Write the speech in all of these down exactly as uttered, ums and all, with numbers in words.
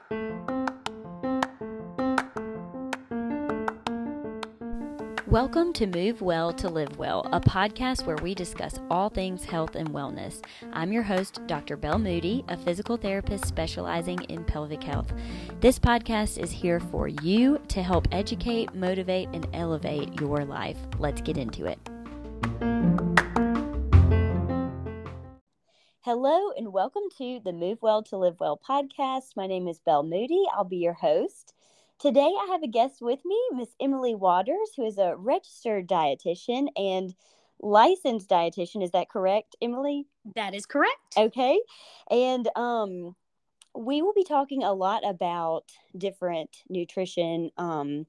Welcome to Move Well to Live Well, a podcast where we discuss all things health and wellness. I'm your host, Doctor Belle Moody, a physical therapist specializing in pelvic health. This podcast is here for you to help educate, motivate, and elevate your life. Let's get into it. Hello and welcome to the Move Well to Live Well podcast. My name is Belle Moody. I'll be your host. Today I have a guest with me, Miss Emily Waters, who is a registered dietitian and licensed dietitian. Is that correct, Emily? That is correct. Okay. And um, we will be talking a lot about different nutrition um,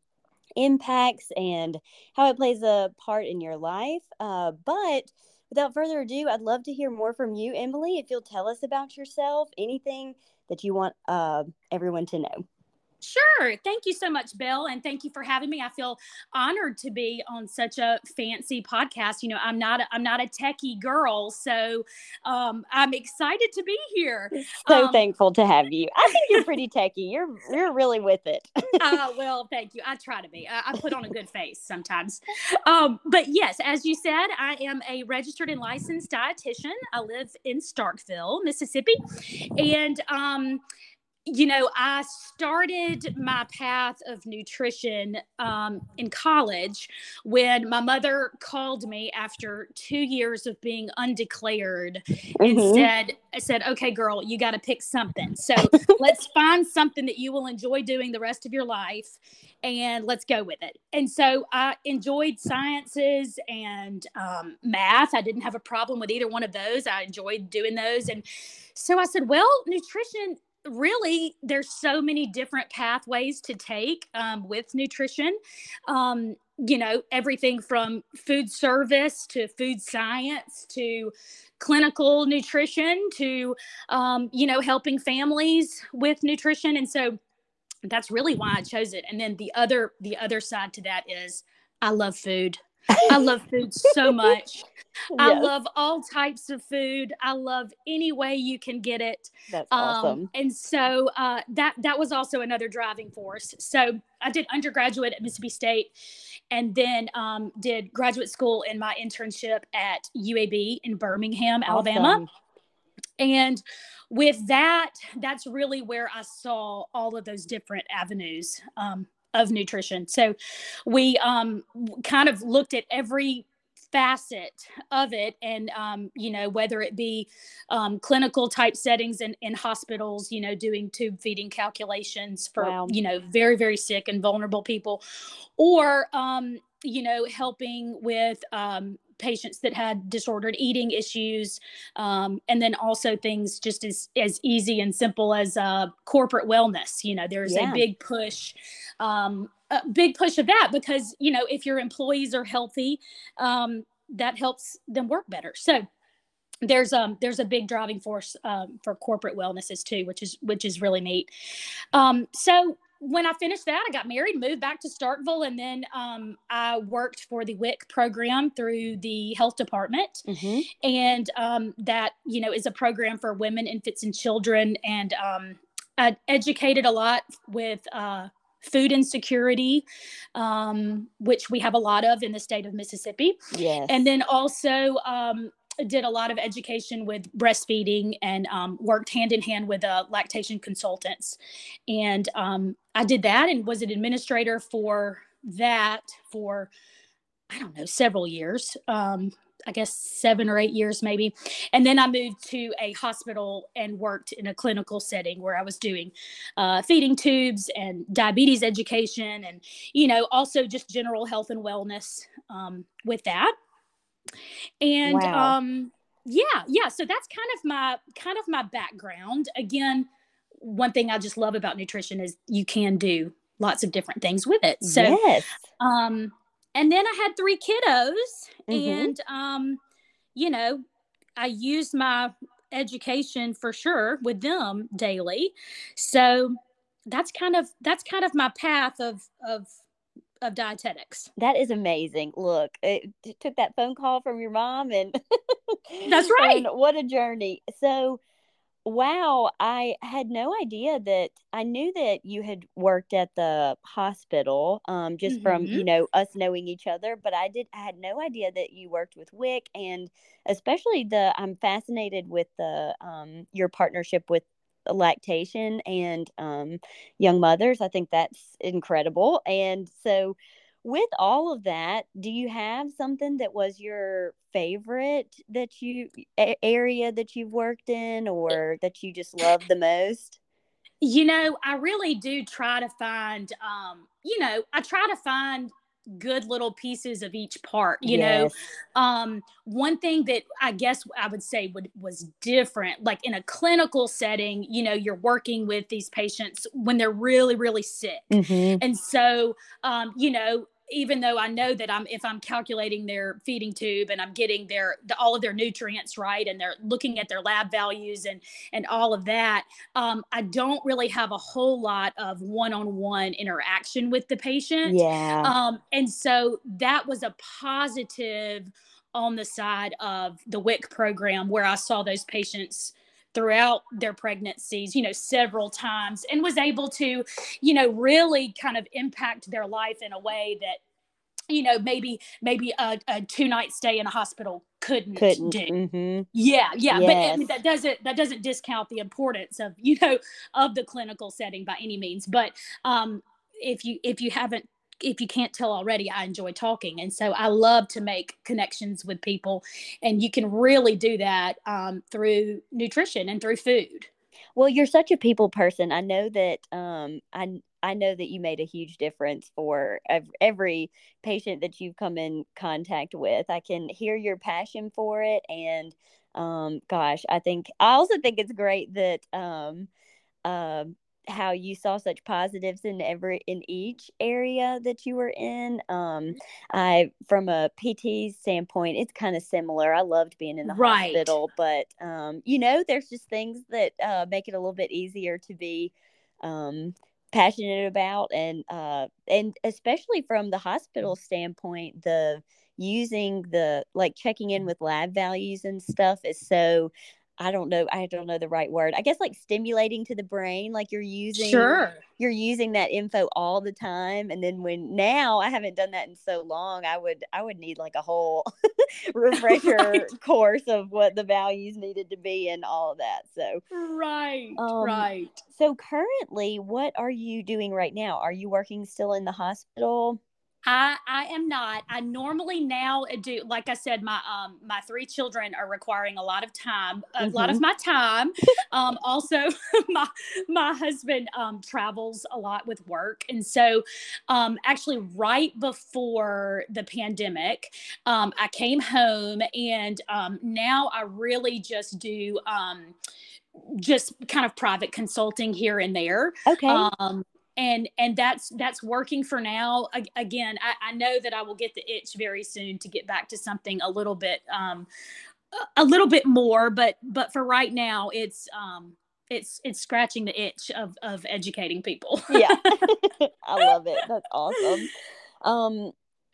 impacts and how it plays a part in your life. Uh, but without further ado, I'd love to hear more from you, Emily, if you'll tell us about yourself, anything that you want uh, everyone to know. Sure. Thank you so much, Bill. And thank you for having me. I feel honored to be on such a fancy podcast. You know, I'm not, a, I'm not a techie girl, so um, I'm excited to be here. So um, thankful to have you. I think you're pretty techie. You're, you're really with it. uh, well, thank you. I try to be. I, I put on a good face sometimes. Um, but yes, as you said, I am a registered and licensed dietitian. I live in Starkville, Mississippi. And, um, you know, I started my path of nutrition um, in college when my mother called me after two years of being undeclared mm-hmm. and said, I said, okay, girl, you got to pick something. So let's find something that you will enjoy doing the rest of your life and let's go with it. And so I enjoyed sciences and um, math. I didn't have a problem with either one of those. I enjoyed doing those. And so I said, well, nutrition, really, there's so many different pathways to take um, with nutrition. Um, you know, everything from food service to food science to clinical nutrition to, um, you know, helping families with nutrition. And so that's really why I chose it. And then the other, the other side to that is I love food. I love food so much. Yes. I love all types of food. I love any way you can get it. That's awesome. Um, and so uh, that that was also another driving force. So I did undergraduate at Mississippi State and then um, did graduate school in my internship at U A B in Birmingham, awesome. Alabama. And with that, that's really where I saw all of those different avenues um, of nutrition. So we um, kind of looked at every facet of it and, um, you know, whether it be um, clinical type settings in, in hospitals, you know, doing tube feeding calculations for, wow. you know, very, very sick and vulnerable people, or, um, you know, helping with um, patients that had disordered eating issues. Um, and then also things just as, as easy and simple as uh, corporate wellness. You know, there's yeah. a big push um, a big push of that because, you know, if your employees are healthy, um, that helps them work better. So there's um there's a big driving force um, for corporate wellnesses too, which is which is really neat. Um, so when I finished that, I got married, moved back to Starkville, and then um, I worked for the W I C program through the health department, mm-hmm. and um, that you know is a program for women, infants, and children, and um, I educated a lot with. Uh, food insecurity, um, which we have a lot of in the state of Mississippi. Yes. And then also um, did a lot of education with breastfeeding and um, worked hand in hand with uh, lactation consultants. And um, I did that and was an administrator for that for, I don't know, several years. Um, I guess seven or eight years maybe. And then I moved to a hospital and worked in a clinical setting where I was doing uh, feeding tubes and diabetes education and, you know, also just general health and wellness um, with that. And wow. um, yeah, yeah. So that's kind of my, kind of my background. Again, one thing I just love about nutrition is you can do lots of different things with it. So, yes. um, and then I had three kiddos mm-hmm. and, um, you know, I used my education for sure with them daily. So that's kind of, that's kind of my path of, of, of dietetics. That is amazing. Look, it took that phone call from your mom and that's right. And what a journey. So Wow, I had no idea that I knew that you had worked at the hospital, um, just from, Hmm. you know, us knowing each other, but I did I had no idea that you worked with W I C, and especially the I'm fascinated with the um your partnership with lactation and um young mothers. I think that's incredible. And so with all of that, do you have something that was your favorite that you a- area that you've worked in or that you just love the most? You know, I really do try to find, um, you know, I try to find good little pieces of each part. You know, Yes. um, one thing that I guess I would say would, was different, like in a clinical setting, you know, you're working with these patients when they're really, really sick. Mhm. And so, um, you know, even though I know that I'm if I'm calculating their feeding tube and I'm getting their the, all of their nutrients right and they're looking at their lab values and and all of that, um, I don't really have a whole lot of one-on-one interaction with the patient. Yeah. Um, and so that was a positive on the side of the W I C program where I saw those patients throughout their pregnancies, you know, several times and was able to, you know, really kind of impact their life in a way that, you know, maybe maybe a, a two night stay in a hospital couldn't Couldn't. do. Mhm. Yeah, yeah, but I Yes. mean that doesn't that doesn't discount the importance of, you know, of the clinical setting by any means. But um, if you if you haven't if you can't tell already, I enjoy talking, and so I love to make connections with people, and you can really do that um, through nutrition and through food. Well, you're such a people person. I know that um I I know that you made a huge difference for ev- every patient that you've come in contact with. I can hear your passion for it, and um gosh, I think I also think it's great that um um how you saw such positives in every in each area that you were in. um I From a P T standpoint, it's kind of similar. I loved being in the Right. hospital, but um you know, there's just things that uh make it a little bit easier to be um passionate about. And uh and especially from the hospital standpoint, the using the like checking in with lab values and stuff is so, I don't know, I don't know the right word. I guess like stimulating to the brain, like you're using Sure. you're using that info all the time. And then when now I haven't done that in so long, I would I would need like a whole refresher Right. course of what the values needed to be and all of that. So, Right. um Right. so currently what are you doing right now? Are you working still in the hospital? I I am not. I normally now do, like I said, my um my three children are requiring a lot of time, a lot of Mhm. my time. Um also my my husband um travels a lot with work. And so um actually right before the pandemic, um I came home and um now I really just do um just kind of private consulting here and there. Okay. um and and that's that's working for now. Again, I, I know that I will get the itch very soon to get back to something a little bit um a little bit more, but but for right now it's um it's it's scratching the itch of of educating people. Yeah. I love it. That's awesome. Um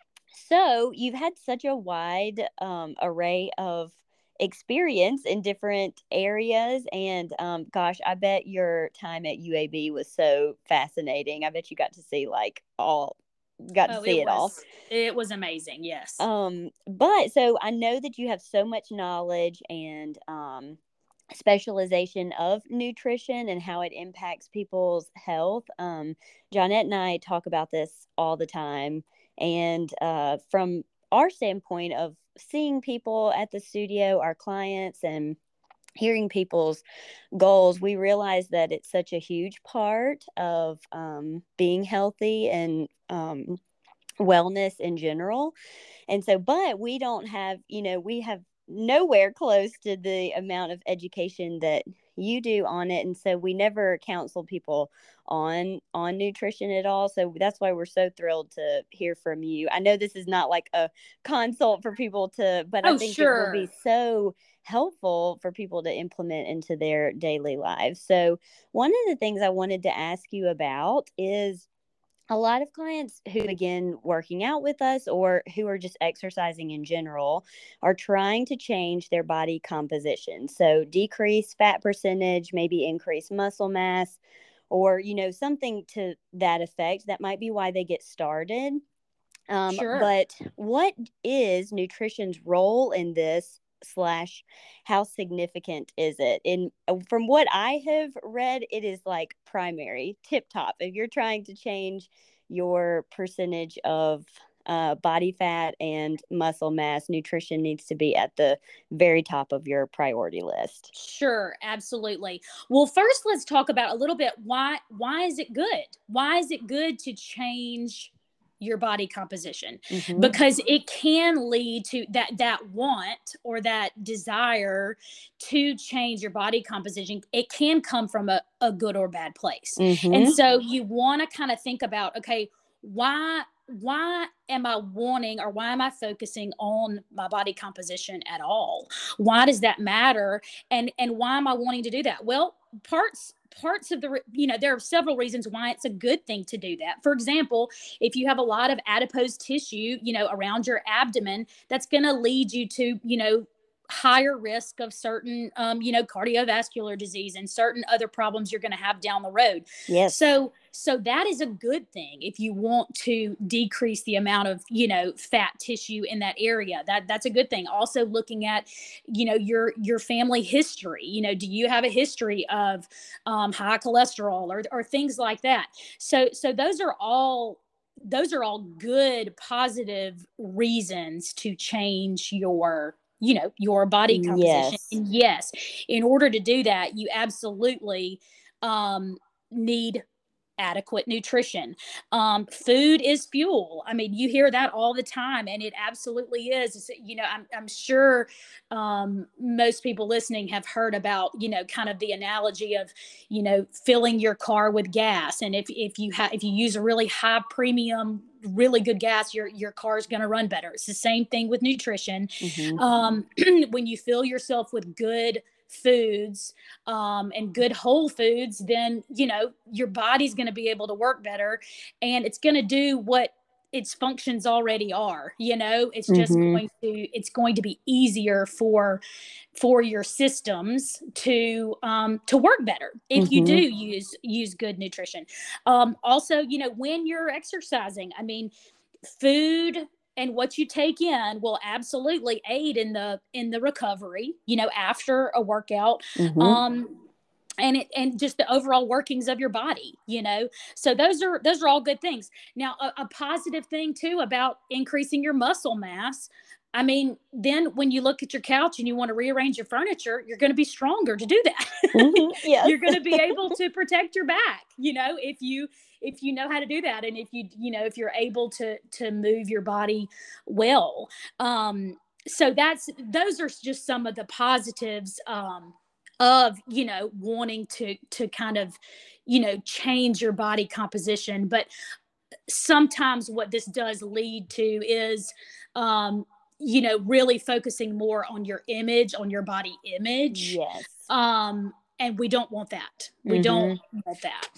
So you've had such a wide um, array of experience in different areas, and um, gosh, I bet your time at U A B was so fascinating. I bet you got to see like all, got to Oh, see it it all. was it was amazing, yes. Um, but so I know that you have so much knowledge and um, specialization of nutrition and how it impacts people's health. Um, Johnette and I talk about this all the time. And uh, from our standpoint of seeing people at the studio, our clients, and hearing people's goals, we realize that it's such a huge part of um, being healthy and um, wellness in general. And so, but we don't have, you know, we have nowhere close to the amount of education that you do on it. And so we never counsel people on on nutrition at all. So that's why we're so thrilled to hear from you. I know this is not like a consult for people to, but I Oh, think it will be sure. so helpful for people to implement into their daily lives. So one of the things I wanted to ask you about is a lot of clients who begin working out with us or who are just exercising in general are trying to change their body composition. So decrease fat percentage, maybe increase muscle mass, or, you know, something to that effect. That might be why they get started. Um, Sure. but what is nutrition's role in this? Slash, how significant is it? In from what I have read, it is like primary, tip top. If you're trying to change your percentage of uh, body fat and muscle mass, nutrition needs to be at the very top of your priority list. Sure, absolutely. Well, first let's talk about a little bit why why is it good? Why is it good to change your body composition? Mm-hmm. Because it can lead to that that want or that desire to change your body composition. It can come from a, a good or bad place. Mm-hmm. And so you want to kind of think about, okay, why why am I wanting or why am I focusing on my body composition at all? Why does that matter? And and why am I wanting to do that? Well, parts parts of the, you know, there are several reasons why it's a good thing to do that. For example, if you have a lot of adipose tissue, you know, around your abdomen, that's going to lead you to, you know, higher risk of certain, um, you know, cardiovascular disease and certain other problems you're going to have down the road. Yes. So, so that is a good thing if you want to decrease the amount of, you know, fat tissue in that area. That that's a good thing. Also looking at, you know, your your family history. You know, do you have a history of um, high cholesterol or or things like that? So so those are all those are all good, positive reasons to change your, you know, your body composition. Yes. And yes, in order to do that, you absolutely um, need adequate nutrition. Um, food is fuel. I mean, you hear that all the time, and it absolutely is. It's, you know, I'm, I'm sure um, most people listening have heard about, you know, kind of the analogy of, you know, filling your car with gas. And if, if you have, if you use a really high premium, really good gas, your, your car is going to run better. It's the same thing with nutrition. Mm-hmm. Um, when you fill yourself with good foods um, and good whole foods, then, you know, your body's going to be able to work better, and it's going to do what its functions already are. You know, it's just Mm-hmm. going to, it's going to be easier for, for your systems to, um, to work better if Mm-hmm. you do use, use good nutrition. Um, also, you know, when you're exercising, I mean, food and what you take in will absolutely aid in the in the recovery, you know, after a workout. Mm-hmm. Um and it and just the overall workings of your body, you know. So those are those are all good things. Now, a, a positive thing too about increasing your muscle mass, I mean, then when you look at your couch and you want to rearrange your furniture, you're going to be stronger to do that. Mm-hmm. Yes. You're going to be able to protect your back, you know, if you if you know how to do that, and if you you know if you're able to to move your body well. Um, so that's those are just some of the positives um, of, you know, wanting to to kind of, you know, change your body composition. But sometimes what this does lead to is um, you know, really focusing more on your image, on your body image. Yes. Um, and we don't want that. We Mm-hmm. don't want that.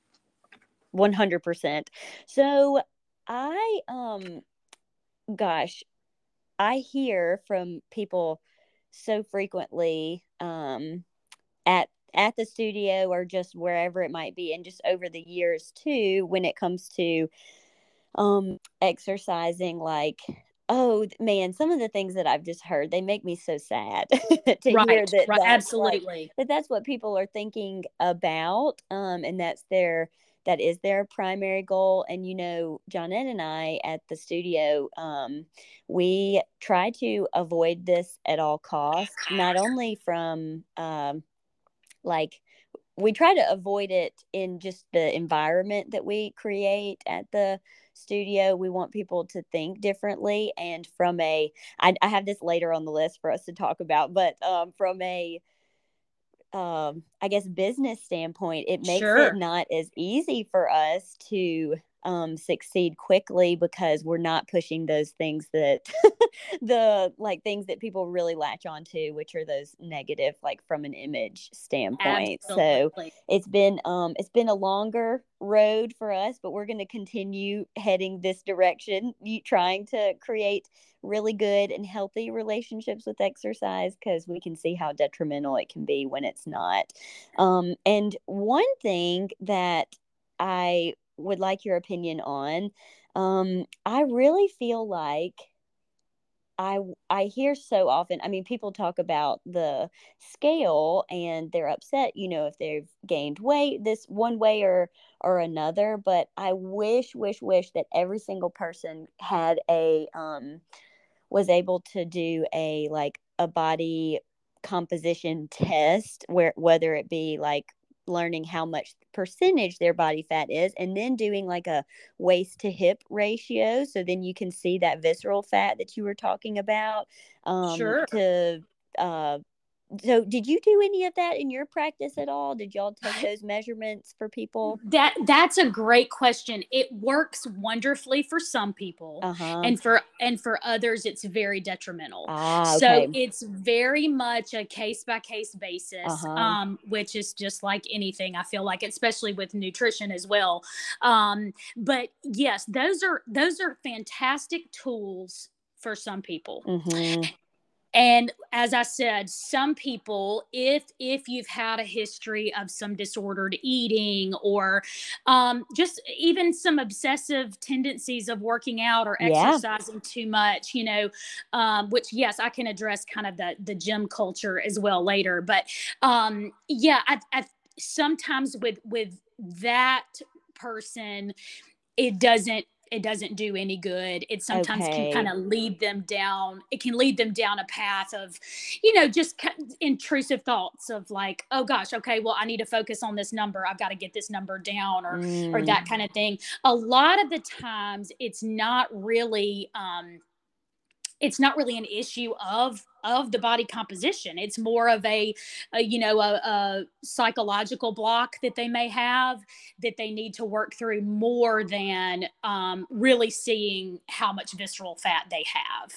one hundred percent. So I, um, gosh, I hear from people so frequently, um, at, at the studio or just wherever it might be. And just over the years too, when it comes to, um, exercising, like, oh man, some of the things that I've just heard, they make me so sad to Right, hear that right, that's like, absolutely. that that's what people are thinking about. Um, and that's their, that is their primary goal. And, you know, Johnette and I at the studio, um, we try to avoid this at all costs, not only from, um, like, we try to avoid it in just the environment that we create at the studio. We want people to think differently. And from a, I, I have this later on the list for us to talk about, but um, from a, um, I guess, business standpoint, it makes Sure. it not as easy for us to um, succeed quickly because we're not pushing those things that the like things that people really latch onto, which are those negative, like from an image standpoint. So Absolutely. it's been um it's been a longer road for us, but we're going to continue heading this direction, you trying to create really good and healthy relationships with exercise, because we can see how detrimental it can be when it's not. Um, and one thing that I would like your opinion on, um, I really feel like I I hear so often, I mean, people talk about the scale and they're upset, you know, if they've gained weight this one way or or another, but I wish wish wish that every single person had a um was able to do a like a body composition test, where whether it be like learning how much percentage their body fat is, and then doing like a waist to hip ratio, so then you can see that visceral fat that you were talking about, um Sure. to uh so did you do any of that in your practice at all? Did y'all take those measurements for people? That that's a great question. It works wonderfully for some people, Uh-huh. and for and for others it's very detrimental. Ah, So okay. it's very much a case by case basis, Uh-huh. um, which is just like anything. I feel like, especially with nutrition as well. Um, but yes, those are those are fantastic tools for some people. Mm-hmm. And as I said, some people, if if you've had a history of some disordered eating, or um, just even some obsessive tendencies of working out or Yeah. exercising too much, you know, um, which yes, I can address kind of the the gym culture as well later. But um, yeah, I, I sometimes with with that person, it doesn't it doesn't do any good. It sometimes can kind Okay. of lead them down. It can lead them down a path of, you know, just intrusive thoughts of like, oh gosh, okay, well, I need to focus on this number. I've got to get this number down, or or Mm. that kind of thing. A lot of the times, it's not really. Um, it's not really an issue of of the body composition. It's more of a, a you know a, a psychological block that they may have, that they need to work through, more than um, really seeing how much visceral fat they have.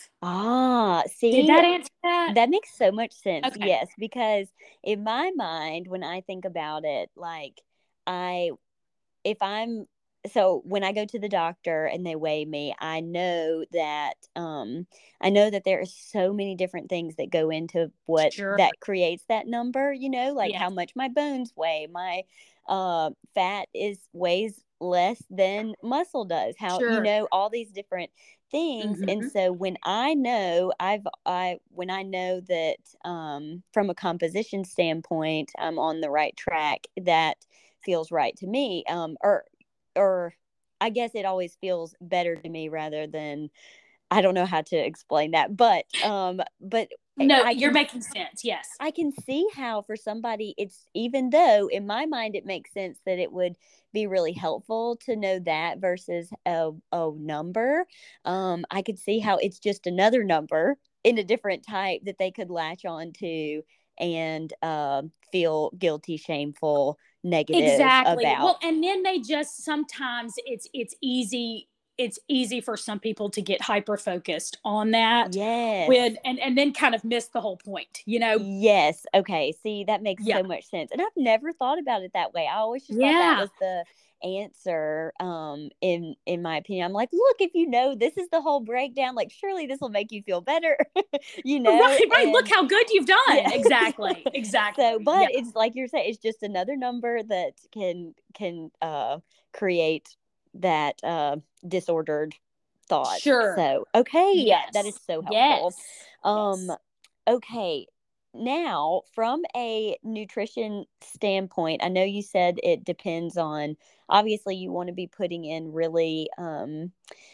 Ah, Did see, that answer that? that makes so much sense. Okay. Yes, because in my mind, when I think about it, like I, if I'm, so when I go to the doctor and they weigh me, I know that, um, I know that there are so many different things that go into what Sure. that creates that number, you know, like Yes. how much my bones weigh, my, uh, fat is weighs less than muscle does, how, you Sure. know, all these different things. And Mm-hmm. so when I know I've I when I know that, um from a composition standpoint I'm on the right track, that feels right to me. Um or or I guess it always feels better to me, rather than, I don't know how to explain that, but um but No, I you're can making sense. Yes. I can see how for somebody, it's, even though in my mind it makes sense that it would be really helpful to know that versus a, a number. Um, I could see how it's just another number in a different type that they could latch on to and uh, feel guilty, shameful, negative Exactly. about. Well, and then they just sometimes it's it's easy it's easy for some people to get hyper focused on that, Yes. with and and then kind of miss the whole point, you know? Yes. Okay. See, that makes Yeah. so much sense. And I've never thought about it that way. I always just thought that Yeah. was the answer, um in in my opinion. I'm like, look, if you know this is the whole breakdown, like surely this will make you feel better, you know? Right, right. Look And how good you've done. yeah. Exactly. So, Exactly. but Yeah. it's like you're saying, it's just another number that can can uh create that uh disordered thought. Sure. So, okay, yeah, that is Yes. so helpful. Yes. Um Yes. okay, now from a nutrition standpoint, I know you said it depends on, obviously you want to be putting in really um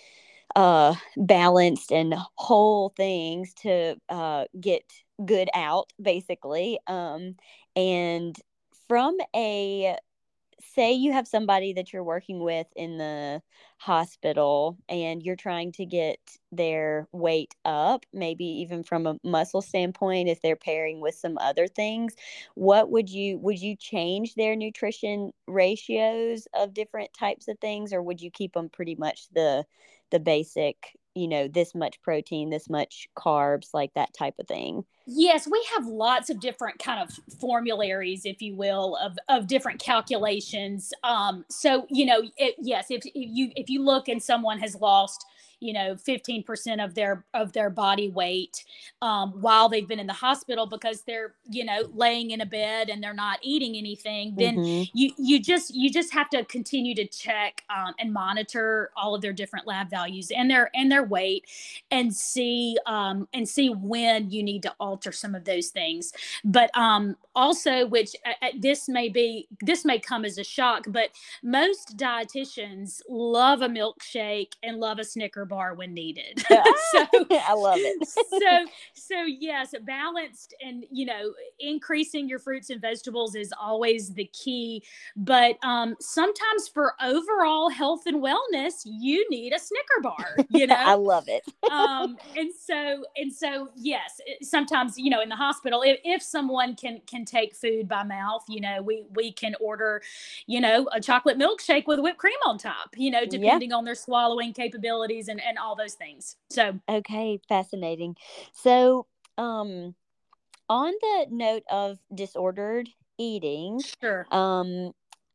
uh balanced and whole things to uh get good out, basically. Um and from a, say you have somebody that you're working with in the hospital and you're trying to get their weight up, maybe even from a muscle standpoint, if they're pairing with some other things, what would you would you change their nutrition ratios of different types of things, or would you keep them pretty much the the basic, you know, this much protein, this much carbs, like that type of thing? Yes, we have lots of different kind of formularies, if you will, of, of different calculations. Um, so, you know, it, yes, if, if you if you look and someone has lost, you know, fifteen percent of their of their body weight um, while they've been in the hospital because they're, you know, laying in a bed and they're not eating anything, then Mm-hmm. you you just you just have to continue to check um, and monitor all of their different lab values and their and their weight, and see um, and see when you need to alter some of those things. But um, also, which uh, this may be this may come as a shock, but most dietitians love a milkshake and love a Snicker bar when needed. so I love it. so so yes, balanced and, you know, increasing your fruits and vegetables is always the key. But um, sometimes for overall health and wellness, you need a Snicker bar. You know, I love it. um, and so and so yes, sometimes, you know, in the hospital, if, if someone can can take food by mouth, you know, we we can order, you know, a chocolate milkshake with whipped cream on top, you know, depending yeah. on their swallowing capabilities and and all those things. So okay, fascinating. So um on the note of disordered eating, sure. um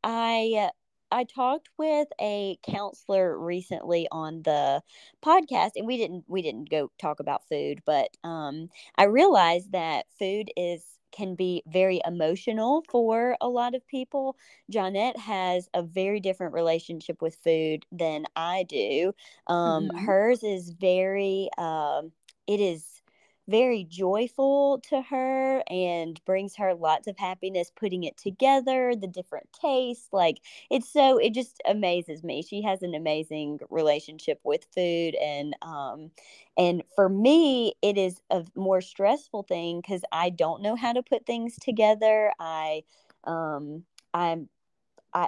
I I talked with a counselor recently on the podcast, and we didn't we didn't go talk about food, but um, I realized that food is can be very emotional for a lot of people. Johnette has a very different relationship with food than I do. Um, Mm-hmm. Hers is very um, it is very joyful to her and brings her lots of happiness putting it together, the different tastes. Like, it's so, it just amazes me. She has an amazing relationship with food. And, um, and for me, it is a more stressful thing because I don't know how to put things together. I, um, I'm, I,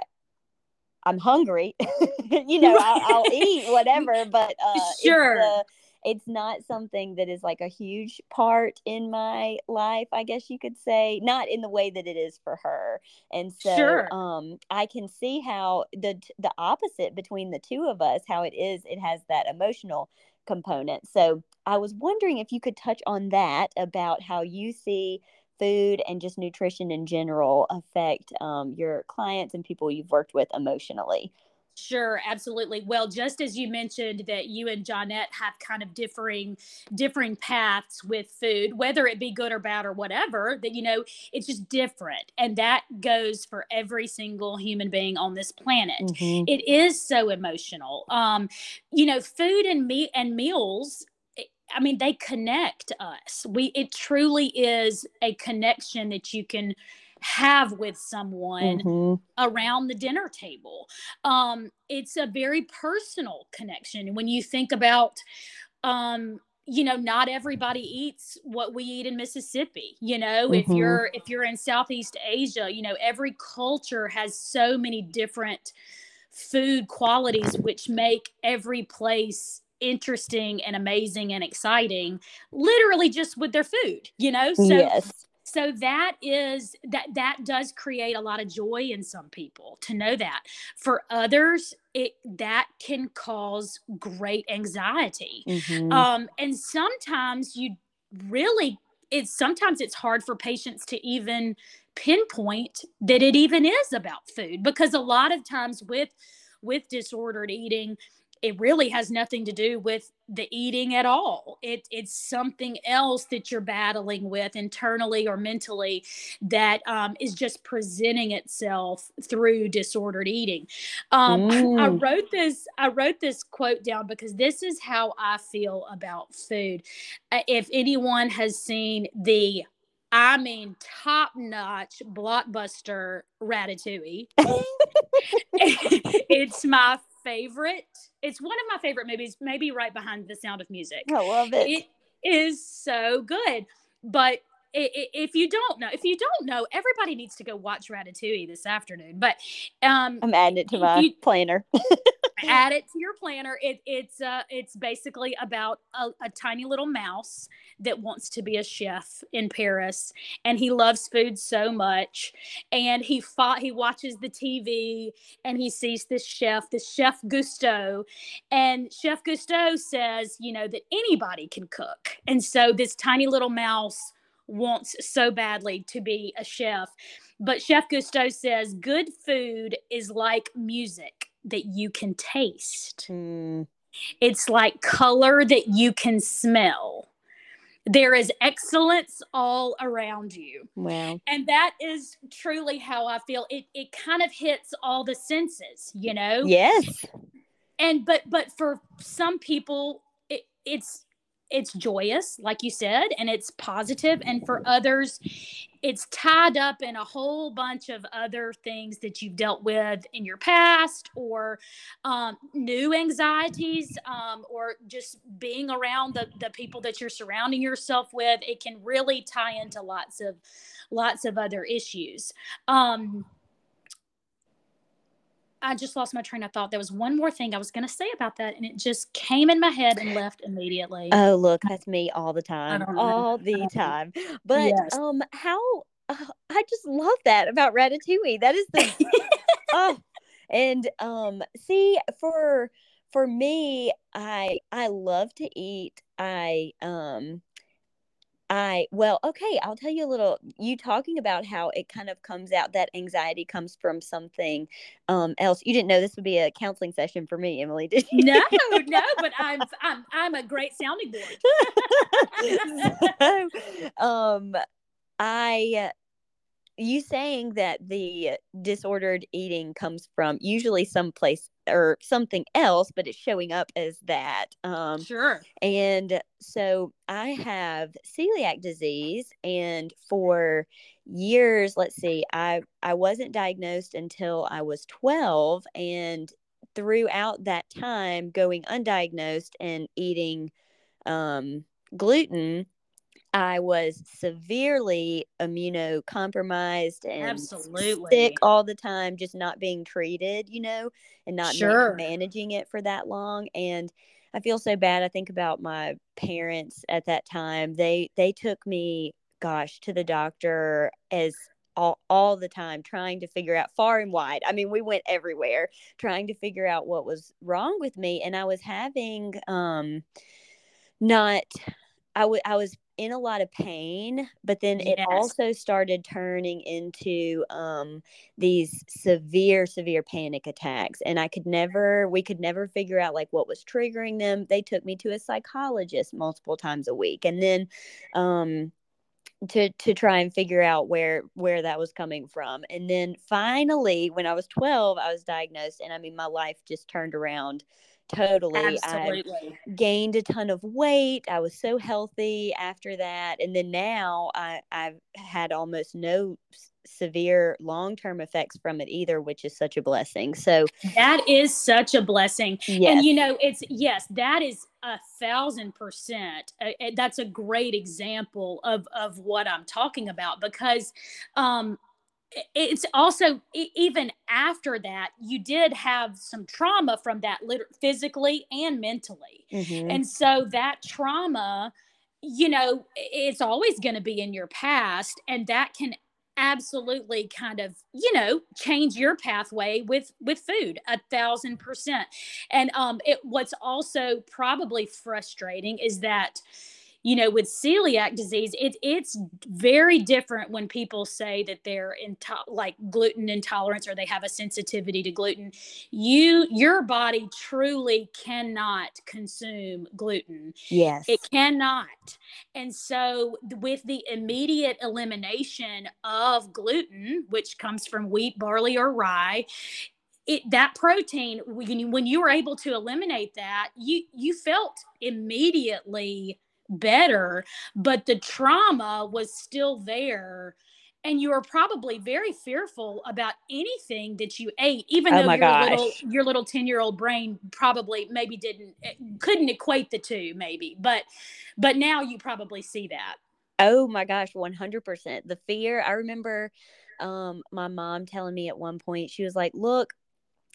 I'm hungry, you know, I'll, I'll eat whatever, but uh, sure. it's, uh, it's not something that is like a huge part in my life, I guess you could say, not in the way that it is for her. And so sure. um, I can see how the the opposite between the two of us, how it is, it has that emotional component. So I was wondering if you could touch on that about how you see food and just nutrition in general affect um, your clients and people you've worked with emotionally. Sure, absolutely. Well, just as you mentioned that you and Johnette have kind of differing differing paths with food, whether it be good or bad or whatever, that, you know, it's just different. And that goes for every single human being on this planet. Mm-hmm. It is so emotional. Um, you know, food and meat and meals, I mean, they connect us. We it truly is a connection that you can have with someone mm-hmm. around the dinner table. Um, it's a very personal connection. When you think about, um, you know, not everybody eats what we eat in Mississippi. You know, mm-hmm. if you're if you're in Southeast Asia, you know, every culture has so many different food qualities, which make every place interesting and amazing and exciting, literally just with their food, you know? So yes. So that is that that does create a lot of joy in some people to know that. For others, it that can cause great anxiety. Mm-hmm. Um, and sometimes you really it's sometimes it's hard for patients to even pinpoint that it even is about food, because a lot of times with with disordered eating, it really has nothing to do with the eating at all. It, it's something else that you're battling with internally or mentally that um, is just presenting itself through disordered eating. Um, mm. I wrote this. I wrote this quote down because this is how I feel about food. Uh, if anyone has seen the I mean, top-notch blockbuster Ratatouille. It's my favorite. It's one of my favorite movies, maybe right behind The Sound of Music. I love it. It is so good. But if you don't know, if you don't know, everybody needs to go watch Ratatouille this afternoon. But um, I'm adding it to my you, planner. Add it to your planner. It, it's uh, it's basically about a, a tiny little mouse that wants to be a chef in Paris, and he loves food so much. And he fought. He watches the T V, and he sees this chef, this Chef Gusteau, and Chef Gusteau says, you know, that anybody can cook, and so this tiny little mouse wants so badly to be a chef. But Chef Gusteau says good food is like music that you can taste. Mm. It's like color that you can smell. There is excellence all around you. Wow. And that is truly how I feel. It it kind of hits all the senses, you know? Yes. And but but for some people it, it's it's joyous, like you said, and it's positive, and for others it's tied up in a whole bunch of other things that you've dealt with in your past, or um, new anxieties, um, or just being around the, the people that you're surrounding yourself with. It can really tie into lots of lots of other issues. Um, I just lost my train of thought. There was one more thing I was going to say about that, and it just came in my head and left immediately. Oh, look, that's me all the I time, don't know. all the time. But Yes. um, how uh, I just love that about Ratatouille. That is the oh, and um, see for for me, I I love to eat. I um. I, well, okay, I'll tell you a little, you talking about how it kind of comes out, that anxiety comes from something um, else. You didn't know this would be a counseling session for me, Emily, did you? No, no, but I'm I'm I'm a great sounding board. so, um, I, you saying that the disordered eating comes from usually someplace or something else, but it's showing up as that. Um, Sure. And so I have celiac disease, and for years, let's see, I, I wasn't diagnosed until I was twelve, and throughout that time, going undiagnosed and eating um, gluten, I was severely immunocompromised and Absolutely. sick all the time, just not being treated, you know, and not Sure. ma- managing it for that long. And I feel so bad. I think about my parents at that time. They they took me, gosh, to the doctor as all, all the time, trying to figure out far and wide. I mean, we went everywhere trying to figure out what was wrong with me. And I was having um not I, w- I was in a lot of pain, but then it Yes. also started turning into um, these severe, severe panic attacks. And I could never, we could never figure out like what was triggering them. They took me to a psychologist multiple times a week. And then, um, to to try and figure out where where that was coming from. And then finally when I was twelve, I was diagnosed, and I mean my life just turned around totally. Absolutely. I gained a ton of weight. I was so healthy after that. And then now I I've had almost no s- severe long-term effects from it either, which is such a blessing. So That is such a blessing. yes. And, you know, it's, yes, that is a thousand percent. Uh, uh, that's a great example of, of what I'm talking about, because um, it- it's also, e- even after that, you did have some trauma from that, lit- physically and mentally. Mhm. And so that trauma, you know, it's always going to be in your past, and that can absolutely kind of, you know, change your pathway with with food a thousand percent. And um it what's also probably frustrating is that, you know, with celiac disease, it, it's very different when people say that they're into, like gluten intolerance, or they have a sensitivity to gluten. You, your body truly cannot consume gluten. Yes. It cannot. And so, with the immediate elimination of gluten, which comes from wheat, barley, or rye, it, that protein, when you, when you were able to eliminate that, you you felt immediately better, but the trauma was still there, and you were probably very fearful about anything that you ate, even Oh though my your little gosh. your little ten year old brain probably maybe didn't couldn't equate the two, maybe, but but now you probably see that. Oh my gosh, one hundred percent. The fear. I remember um my mom telling me at one point, she was like, "Look,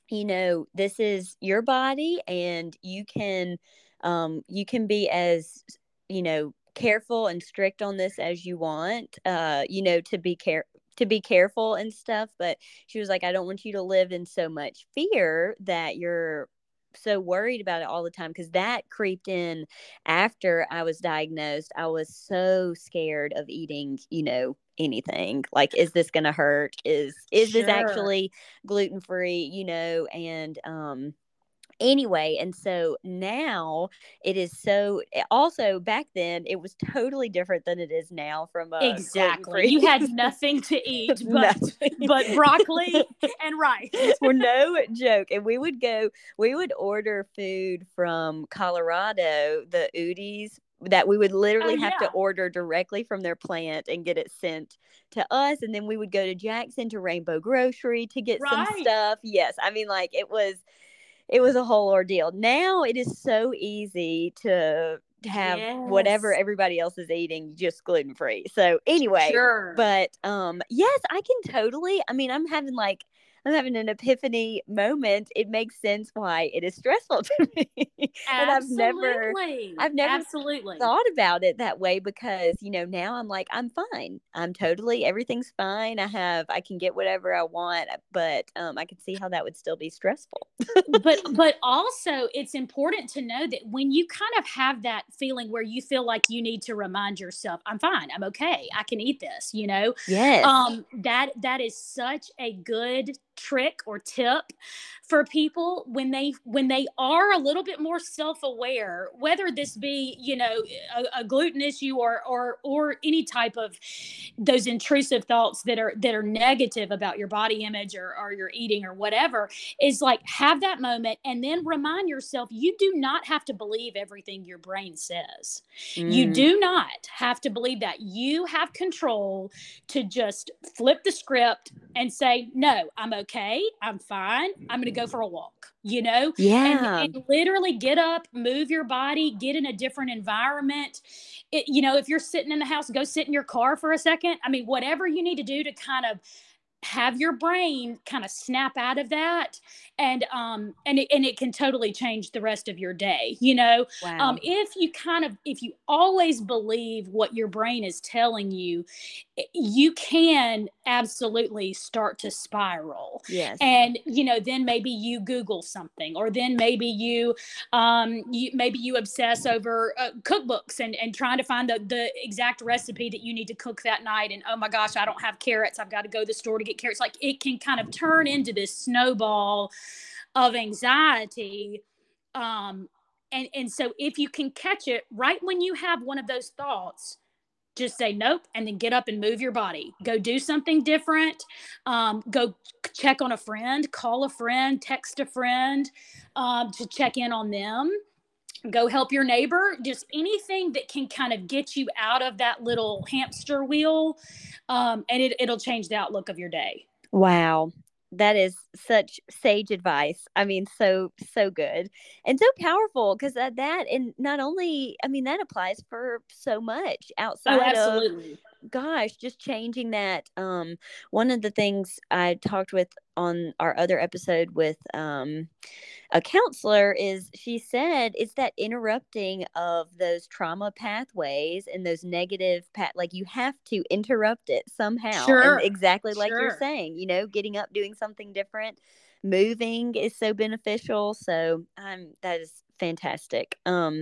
you know, this is your body, and you can, um, you can be as, you know, careful and strict on this as you want, uh, you know, to be care to be careful and stuff. But she was like, I don't want you to live in so much fear that you're so worried about it all the time, because that creeped in after I was diagnosed. I was so scared of eating, you know, anything. Like, is this going to hurt? Is is this Sure. actually gluten free, you know? And um anyway, and so now it is so, also back then it was totally different than it is now from a gluten Exactly. free. You had nothing to eat but Nothing. but broccoli and rice. Well, no joke. And we would go, we would order food from Colorado, the Udis, that we would Oh literally have to yeah. order directly from their plant and get it sent to us. And then we would go to Jackson to Rainbow Grocery to get some Right. stuff. Yes. I mean, like, it was, it was a whole ordeal. Now it is so easy to have whatever Yes. everybody else is eating just gluten free. So anyway, Sure. but um yes, I can totally, I mean, I'm having like I'm having an epiphany moment. It makes sense why it is stressful to me. And I've never Absolutely. I've never Absolutely. thought about it that way, because, you know, now I'm like, I'm fine. I'm totally, everything's fine. I have, I can get whatever I want, but um, I can see how that would still be stressful. but but also it's important to know that when you kind of have that feeling where you feel like you need to remind yourself, I'm fine, I'm okay, I can eat this, you know, Yes. um that that is such a good trick or tip for people when they when they are a little bit more self-aware, whether this be, you know, a, a gluten issue or or or any type of those intrusive thoughts that are that are negative about your body image or, or your eating or whatever, is like, have that moment and then remind yourself you do not have to believe everything your brain says. You Mm. do not have to believe that. You have control to just flip the script and say, no, I'm okay, I'm fine, I'm going to go for a walk, you know, and Yeah. and literally get up, move your body, get in a different environment. It, you know, if you're sitting in the house, go sit in your car for a second. I mean, whatever you need to do to kind of have your brain kind of snap out of that, and um and it, and it can totally change the rest of your day, you know. Wow. Um if you kind of if you always believe what your brain is telling you, you can absolutely start to spiral. Yes. And you know, then maybe you Google something, or then maybe you um you maybe you obsess over uh, cookbooks and and trying to find the the exact recipe that you need to cook that night, and oh my gosh, I don't have carrots, I've got to go to the store to get carrots. Like, it can kind of turn into this snowball of anxiety. um and and so if you can catch it right when you have one of those thoughts, just say nope, and then get up and move your body, go do something different. Um, go check on a friend, call a friend, text a friend, um, to check in on them, go help your neighbor, just anything that can kind of get you out of that little hamster wheel. Um, and it, it'll change the outlook of your day. Wow. That is such sage advice. I mean, so, so good and so powerful, because that, that, and not only, I mean, that applies for so much Oh, outside of, absolutely. gosh, just changing that. Um, one of the things I talked with on our other episode with um, a counselor is, she said it's that interrupting of those trauma pathways and those negative path, like, you have to interrupt it somehow. And Sure. exactly like you're Sure. saying, you know, getting up, doing something different, moving is so beneficial. So um, that is fantastic. Um,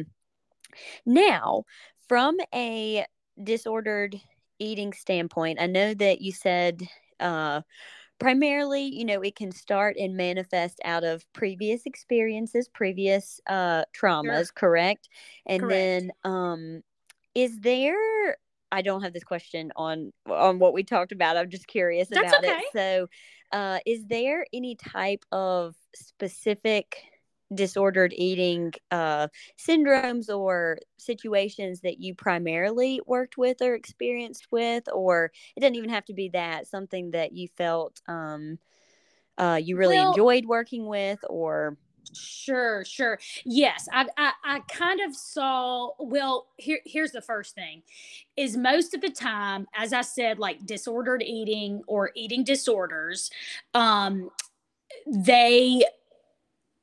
now, from a disordered eating standpoint, I know that you said uh, primarily, you know, it can start and manifest out of previous experiences, previous uh, Sure. traumas, correct? And Correct. then, um, is there? I don't have this question on on what we talked about. I'm just curious That's about it. okay. So, uh, is there any type of specific disordered eating uh, syndromes or situations that you primarily worked with or experienced with, or it doesn't even have to be that, something that you felt um, uh, you really Well, enjoyed working with, or sure, sure. Yes, I, I, I kind of saw. Well, here, here's the first thing: is most of the time, as I said, like disordered eating or eating disorders, um, they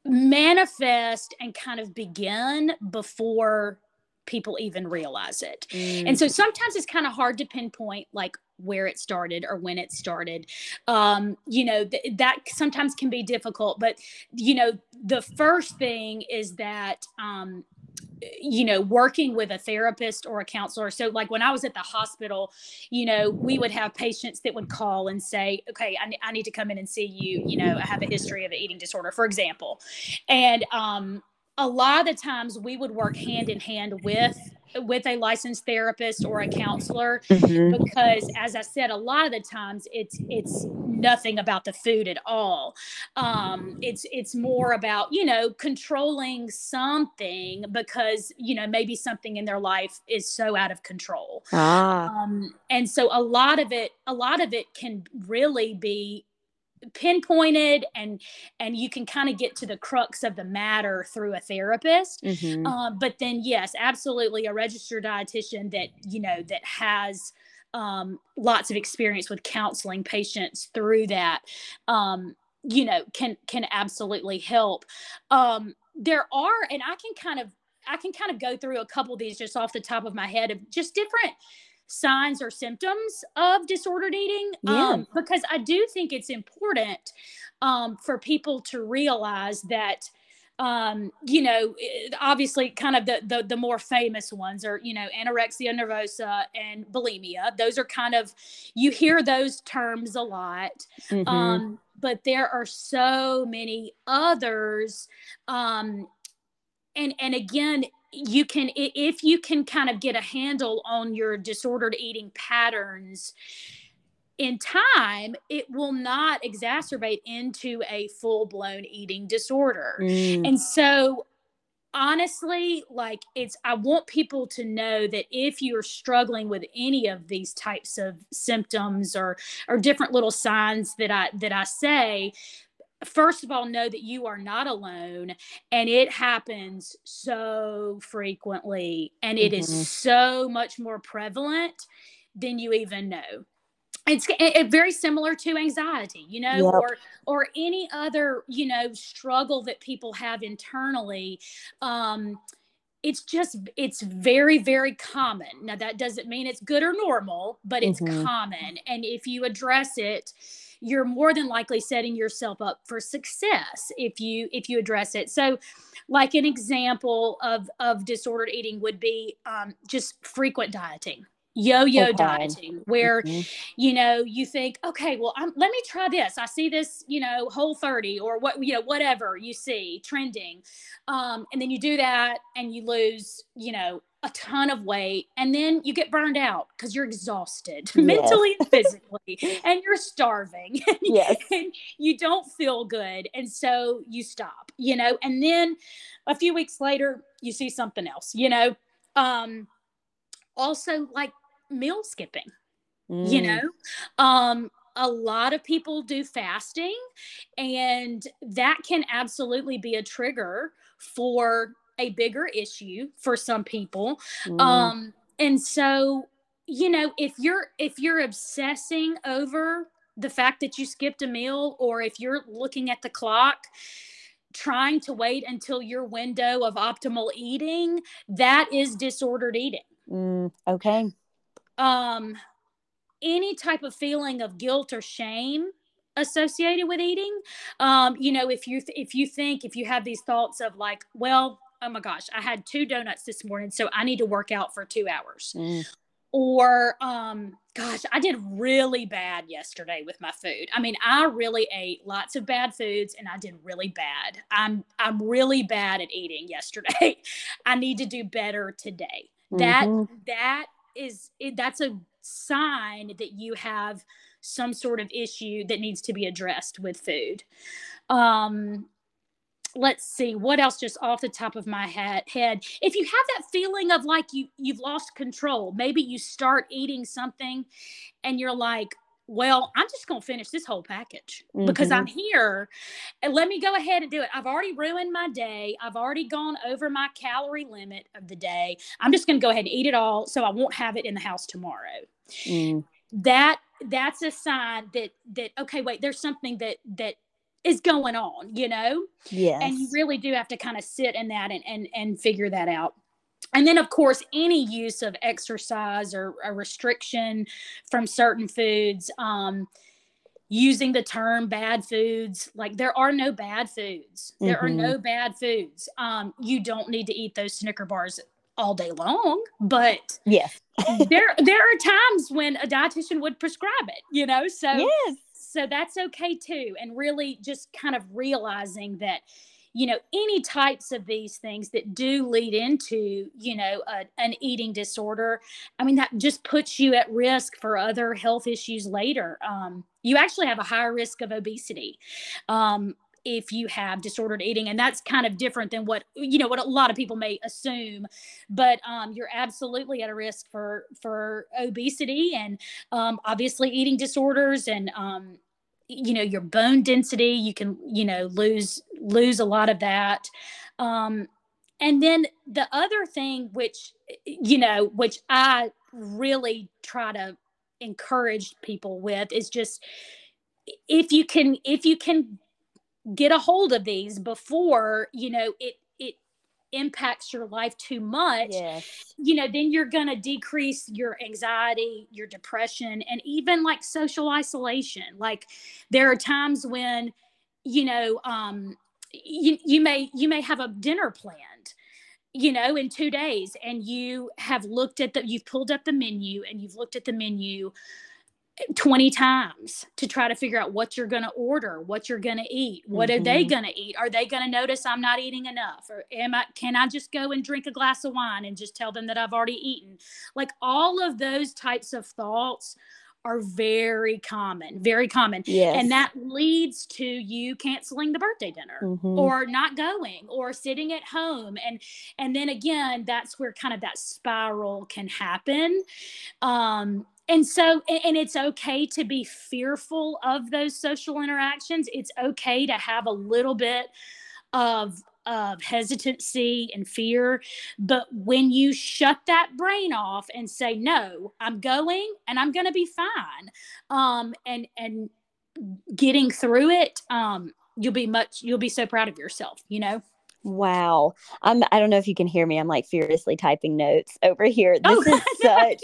manifest and kind of begin before people even realize it. Mm. And so sometimes it's kind of hard to pinpoint like where it started or when it started. Um, you know, th- that sometimes can be difficult, but you know, the first thing is that, um, you know, working with a therapist or a counselor. So like when I was at the hospital, you know, we would have patients that would call and say, okay, I, I need to come in and see you. You know, I have a history of an eating disorder, for example. And, um, a lot of the times we would work hand in hand with with a licensed therapist or a counselor, mm-hmm. because as I said, a lot of the times it's it's nothing about the food at all. Um, it's it's more about, you know, controlling something because, you know, maybe something in their life is so out of control. Ah. Um, and so a lot of it, a lot of it can really be pinpointed and and you can kind of get to the crux of the matter through a therapist. Mm-hmm. Um, but then yes, absolutely a registered dietitian that, you know, that has um, lots of experience with counseling patients through that, um, you know, can can absolutely help. Um, there are, and I can kind of I can kind of go through a couple of these just off the top of my head of just different signs or symptoms of disordered eating. Yeah. Um, because I do think it's important um, for people to realize that, um, you know, obviously kind of the, the, the more famous ones are, you know, anorexia nervosa and bulimia. Those are kind of, you hear those terms a lot. Mm-hmm. Um, but there are so many others. Um, and, and again, you can, if you can kind of get a handle on your disordered eating patterns in time, it will not exacerbate into a full-blown eating disorder. Mm. And so honestly, like it's, I want people to know that if you're struggling with any of these types of symptoms or, or different little signs that I, that I say, first of all, know that you are not alone, and it happens so frequently, and it mm-hmm. is so much more prevalent than you even know. It's it, it very similar to anxiety, you know, yep. or or any other, you know, struggle that people have internally. Um, it's just, it's very, very common. Now, that doesn't mean it's good or normal, but it's mm-hmm. common. And if you address it, you're more than likely setting yourself up for success if you if you address it. So like an example of, of disordered eating would be um, just frequent dieting. Yo-yo okay. dieting, where, mm-hmm. you know, you think, okay, well, I'm, let me try this. I see this, you know, Whole thirty or what, you know, whatever you see trending. Um, and then you do that and you lose, you know, a ton of weight, and then you get burned out because you're exhausted yes. mentally and physically, and you're starving and, yes. and you don't feel good. And so you stop, you know, and then a few weeks later, you see something else, you know. Um, also like meal skipping, mm. you know, um, a lot of people do fasting, and that can absolutely be a trigger for a bigger issue for some people. Mm. Um, and so, you know, if you're, if you're obsessing over the fact that you skipped a meal, or if you're looking at the clock, trying to wait until your window of optimal eating, that is disordered eating. Mm, okay. Um, any type of feeling of guilt or shame associated with eating. Um, you know, if you, th- if you think, if you have these thoughts of like, well, oh my gosh, I had two donuts this morning, so I need to work out for two hours. Mm. Or, um, gosh, I did really bad yesterday with my food. I mean, I really ate lots of bad foods, and I did really bad. I'm, I'm really bad at eating yesterday. I need to do better today. That, mm-hmm. that is, that's a sign that you have some sort of issue that needs to be addressed with food. Um, let's see, what else just off the top of my head, head. If you have that feeling of like you, you've lost control, maybe you start eating something and you're like, well, I'm just going to finish this whole package mm-hmm. because I'm here, and let me go ahead and do it. I've already ruined my day. I've already gone over my calorie limit of the day. I'm just going to go ahead and eat it all, so I won't have it in the house tomorrow. Mm. That, that's a sign that, that, okay, wait, there's something that, that is going on, you know? Yes. And you really do have to kind of sit in that and, and, and figure that out. And then, of course, any use of exercise or a restriction from certain foods, um, using the term bad foods, like there are no bad foods. There Mm-hmm. are no bad foods. Um, you don't need to eat those Snicker bars all day long, but yes, there there are times when a dietitian would prescribe it, you know, so yes. so that's okay too. And really just kind of realizing that, you know, any types of these things that do lead into, you know, a, an eating disorder, I mean, that just puts you at risk for other health issues later. Um, you actually have a higher risk of obesity. Um, if you have disordered eating, and that's kind of different than what, you know, what a lot of people may assume, but um, you're absolutely at a risk for, for obesity and um, obviously eating disorders and, um, you know, your bone density, you can, you know, lose, lose a lot of that. Um, and then the other thing, which, you know, which I really try to encourage people with is just, if you can, if you can get a hold of these before, you know, it, it impacts your life too much, yes. you know, then you're going to decrease your anxiety, your depression, and even like social isolation. Like there are times when, you know, um, you, you may, you may have a dinner planned, you know, in two days and you have looked at the, you've pulled up the menu and you've looked at the menu twenty times to try to figure out what you're going to order, what you're going to eat, what mm-hmm. are they going to eat? Are they going to notice I'm not eating enough? Or am I, can I just go and drink a glass of wine and just tell them that I've already eaten? Like all of those types of thoughts are very common, very common. Yes. And that leads to you canceling the birthday dinner mm-hmm. or not going or sitting at home. And, and then again, that's where kind of that spiral can happen. Um, And so, and it's okay to be fearful of those social interactions. It's okay to have a little bit of, of hesitancy and fear. But when you shut that brain off and say, no, I'm going and I'm going to be fine. Um, and, and getting through it, um, you'll be much, you'll be so proud of yourself, you know? Wow. I'm, I don't know if you can hear me. I'm like furiously typing notes over here. This oh, is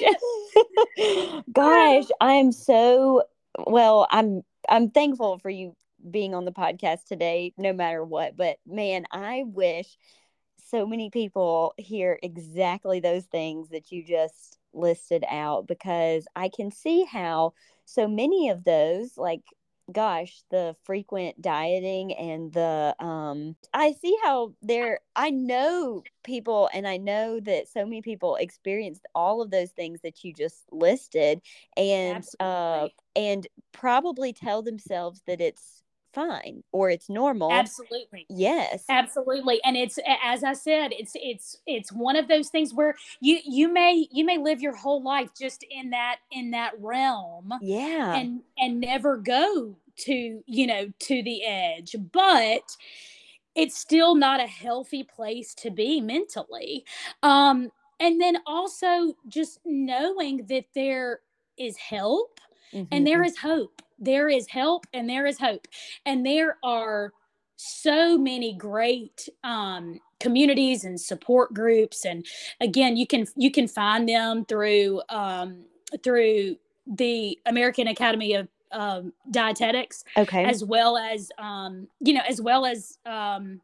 such, gosh, I'm so, well, I'm, I'm thankful for you being on the podcast today, no matter what, but man, I wish so many people hear exactly those things that you just listed out, because I can see how so many of those, like, gosh, the frequent dieting and the, um, I see how there, I know people, and I know that so many people experienced all of those things that you just listed, and, Absolutely. uh, and probably tell themselves that it's fine or it's normal. Absolutely. Yes. Absolutely. And it's, as I said, it's, it's, it's one of those things where you, you may, you may live your whole life just in that, in that realm. Yeah. And, and never go to, you know, to the edge, but it's still not a healthy place to be mentally. Um, and then also just knowing that there is help mm-hmm. and there is hope. There is help and there is hope. And there are so many great um, communities and support groups. And again, you can, you can find them through, um, through the American Academy of um, Dietetics, okay. as well as, um, you know, as well as, um,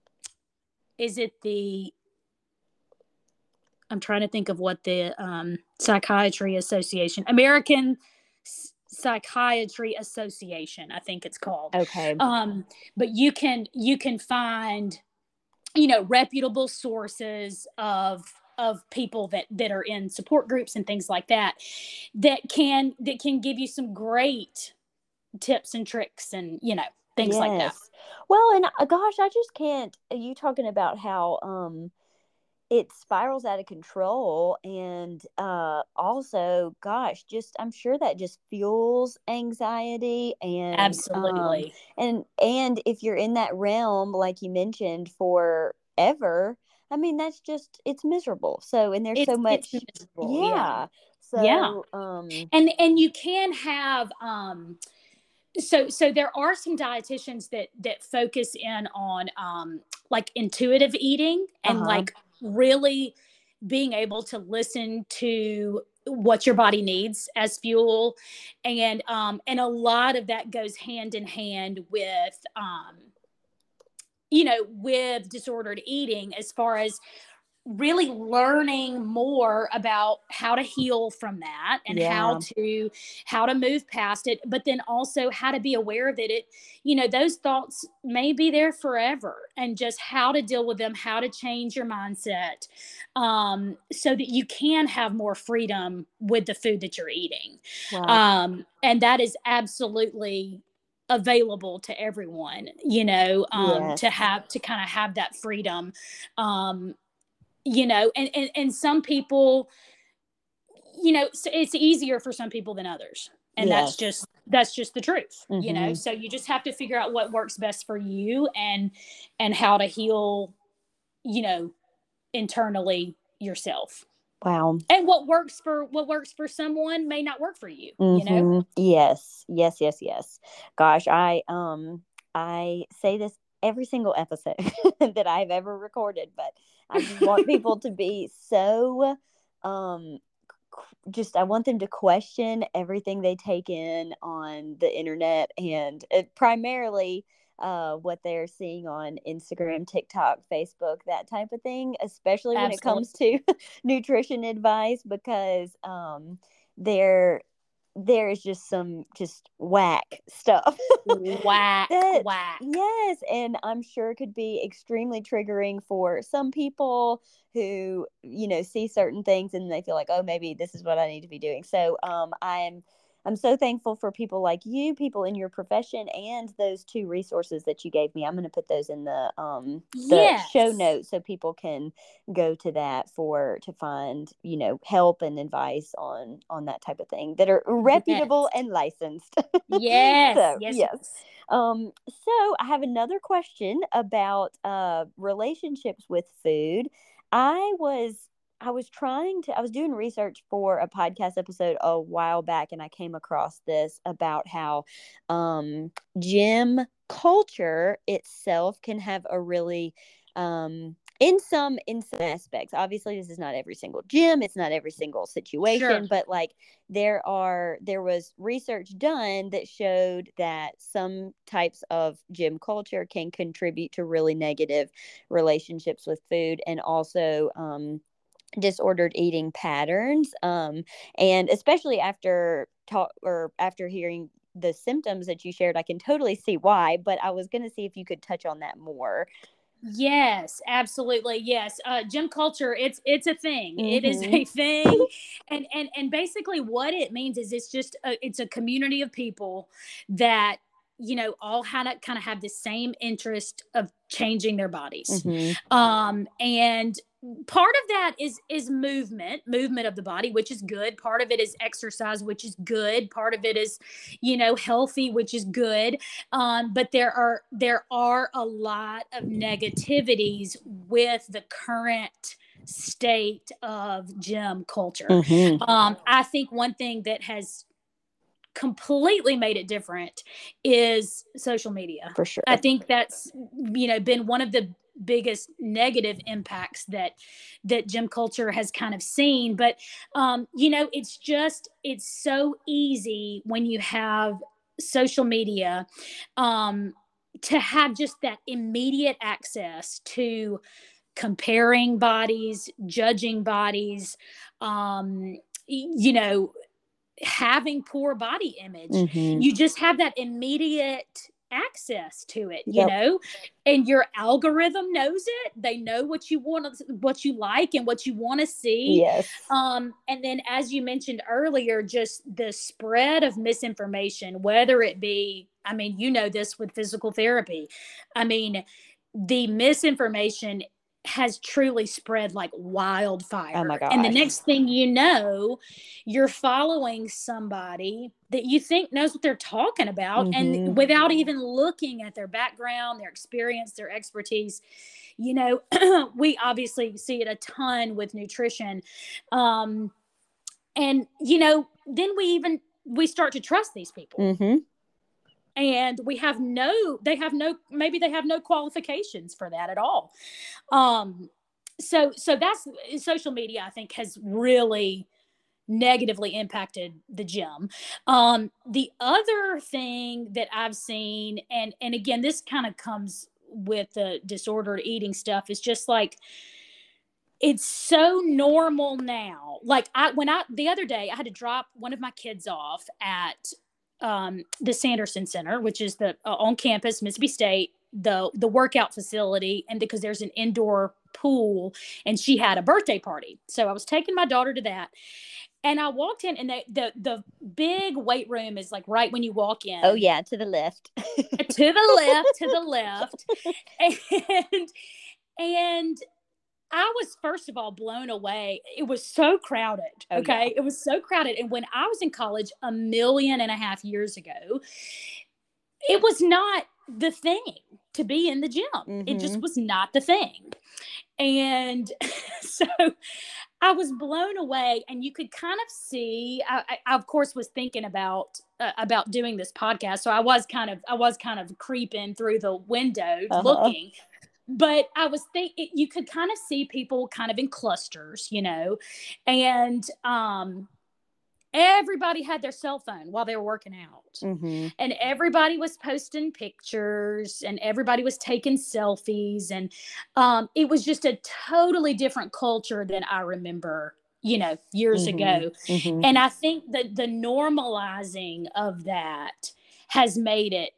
is it the, I'm trying to think of what the um, Psychiatry Association, American Psychiatry Association, I think it's called. Okay. Um, but you can, you can find, you know, reputable sources of, of people that, that are in support groups and things like that, that can, that can give you some great tips and tricks and, you know, things yes. like that. Well, and uh, gosh, I just can't, you talking about how, um, it spirals out of control, and uh also, gosh, just I'm sure that just fuels anxiety, and absolutely um, and and if you're in that realm, like you mentioned, forever, I mean, that's just, it's miserable. So, and there's it's, so much, miserable, yeah. yeah. So, yeah. um, and and you can have um. so so there are some dietitians that that focus in on um like intuitive eating and Uh-huh. like really being able to listen to what your body needs as fuel, and um and a lot of that goes hand in hand with um you know with disordered eating, as far as really learning more about how to heal from that, and how Yeah. to how to move past it, but then also how to be aware that it you know those thoughts may be there forever, and just how to deal with them, how to change your mindset, um, so that you can have more freedom with the food that you're eating. Wow. Um, and that is absolutely available to everyone, you know um, Yes. to have to kind of have that freedom. um, you know and, and and some people, you know it's easier for some people than others, and that's Yes. just that's just the truth. Mm-hmm. You know so you just have to figure out what works best for you, and and how to heal, you know internally yourself. Wow. And what works for what works for someone may not work for you, you know Mm-hmm. Yes. Yes. Yes. Yes. Gosh, I um I say this every single episode that I've ever recorded, but I just want people to be so um just I want them to question everything they take in on the internet, and it, primarily uh, what they're seeing on Instagram, TikTok, Facebook, that type of thing, especially when it Absolutely. comes to nutrition advice, because um, there there is just some just whack stuff Whack, that, whack. yes, and I'm sure could be extremely triggering for some people who, you know, see certain things and they feel like, oh, maybe this is what I need to be doing. So um i'm i'm so thankful for people like you, people in your profession, and those two resources that you gave me. I'm going to put those in the um the show Yes. notes so people can go to that for to find, you know, help and advice on on that type of thing, that are reputable Yes. and licensed. Yes. So Yes. yes. Yes. Um, so I have another question about uh, relationships with food. I was I was trying to I was doing research for a podcast episode a while back, and I came across this about how um, gym culture itself can have a really um, in some in some aspects. Obviously, this is not every single gym, it's not every single Sure. situation, but like there are there was research done that showed that some types of gym culture can contribute to really negative relationships with food, and also um, disordered eating patterns, um, and especially after talk or after hearing the symptoms that you shared, I can totally see why, but I was going to see if you could touch on that more. Yes, absolutely. Yes. Uh, gym culture, it's it's a thing. It is Mm-hmm. a thing. And and and basically what it means is it's just a, it's a community of people that, you know, all kind of kind of have the same interest of changing their bodies. Mm-hmm. Um and part of that is is movement, movement of the body, which is good. Part of it is exercise, which is good. Part of it is, you know, healthy, which is good. Um, but there are there are a lot of negativities with the current state of gym culture. Mm-hmm. Um, I think one thing that has completely made it different is social media. For sure. I think that's, you know, been one of the biggest negative impacts that that gym culture has kind of seen. But um, you know, it's just it's so easy when you have social media, um, to have just that immediate access to comparing bodies, judging bodies, um, you know, having poor body image. Mm-hmm. You just have that immediate access to it, you Yep. know, and your algorithm knows it. They know what you want, what you like, and what you want to see. Yes. Um, and then, as you mentioned earlier, just the spread of misinformation, whether it be, I mean, you know, this with physical therapy. I mean, the misinformation has truly spread like wildfire. Oh my And the gosh. next thing you know, you're following somebody that you think knows what they're talking about, Mm-hmm. and without even looking at their background, their experience, their expertise. You know, we obviously see it a ton with nutrition. Um, and, you know, then we even, we start to trust these people. Mm-hmm. and we have no, they have no, maybe they have no qualifications for that at all. Um, so, so that's social media, I think, has really negatively impacted the gym. Um, the other thing that I've seen, and, and again, this kind of comes with the disordered eating stuff, is just like, it's so normal now. Like I, when I, the other day I had to drop one of my kids off at um, the Sanderson Center, which is the uh, on campus, Mississippi State, the, the workout facility. And because there's an indoor pool, and she had a birthday party. So I was taking my daughter to that. And I walked in, and the, the, the big weight room is like right when you walk in. Oh yeah. To the left, to the left, to the left. And, and, I was, first of all, blown away. It was so crowded. Okay. Oh, yeah. It was so crowded. And when I was in college a million and a half years ago, it was not the thing to be in the gym. Mm-hmm. It just was not the thing. And so I was blown away, and you could kind of see, I, I of course was thinking about, uh, about doing this podcast. So I was kind of, I was kind of creeping through the window uh-huh. looking. But I was thinking, you could kind of see people kind of in clusters, you know, and um, everybody had their cell phone while they were working out. Mm-hmm. And everybody was posting pictures, and everybody was taking selfies. And um, it was just a totally different culture than I remember, you know, years mm-hmm. ago. Mm-hmm. And I think that the normalizing of that has made it,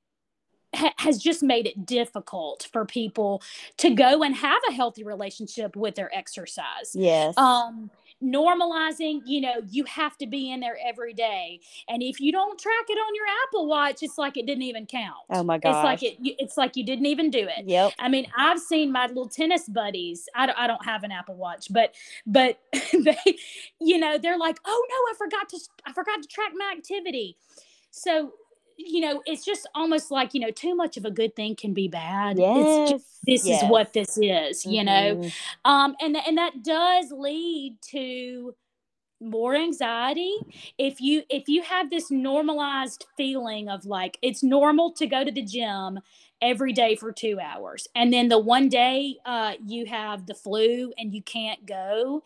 has just made it difficult for people to go and have a healthy relationship with their exercise. Yes. Um, normalizing, you know, you have to be in there every day. And if you don't track it on your Apple Watch, it's like it didn't even count. Oh my gosh. It's like it, it's like you didn't even do it. Yep. I mean, I've seen my little tennis buddies. I don't, I don't have an Apple Watch, but, but they, you know, they're like, oh no, I forgot to, I forgot to track my activity. So, you know, it's just almost like, you know, too much of a good thing can be bad. Yes. It's just, this yes. is what this is, you mm-hmm. know? Um, and, and that does lead to more anxiety. If you, if you have this normalized feeling of like, it's normal to go to the gym every day for two hours. And then the one day uh, you have the flu and you can't go,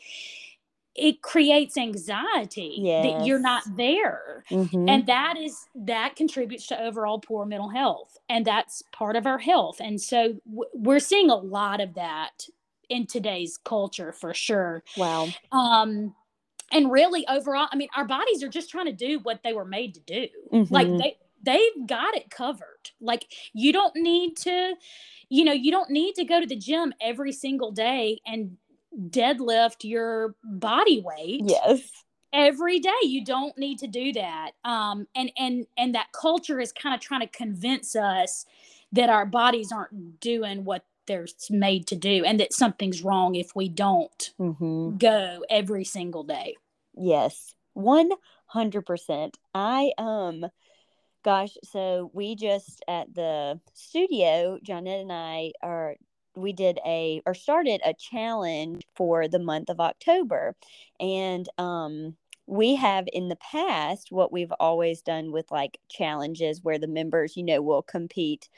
it creates anxiety yes. that you're not there. Mm-hmm. And that is, that contributes to overall poor mental health. And that's part of our health. And so w- we're seeing a lot of that in today's culture for sure. Wow. Um, and really overall, I mean, our bodies are just trying to do what they were made to do. Mm-hmm. Like they, they've got it covered. Like you don't need to, you know, you don't need to go to the gym every single day and deadlift your body weight yes every day. You don't need to do that. Um, and, and, and that culture is kind of trying to convince us that our bodies aren't doing what they're made to do, and that something's wrong if we don't mm-hmm. go every single day. Yes. one hundred percent. I, um, gosh, so we just at the studio, Johnette and I are we did a or started a challenge for the month of October. And um, we have in the past what we've always done with like challenges where the members, you know, will compete.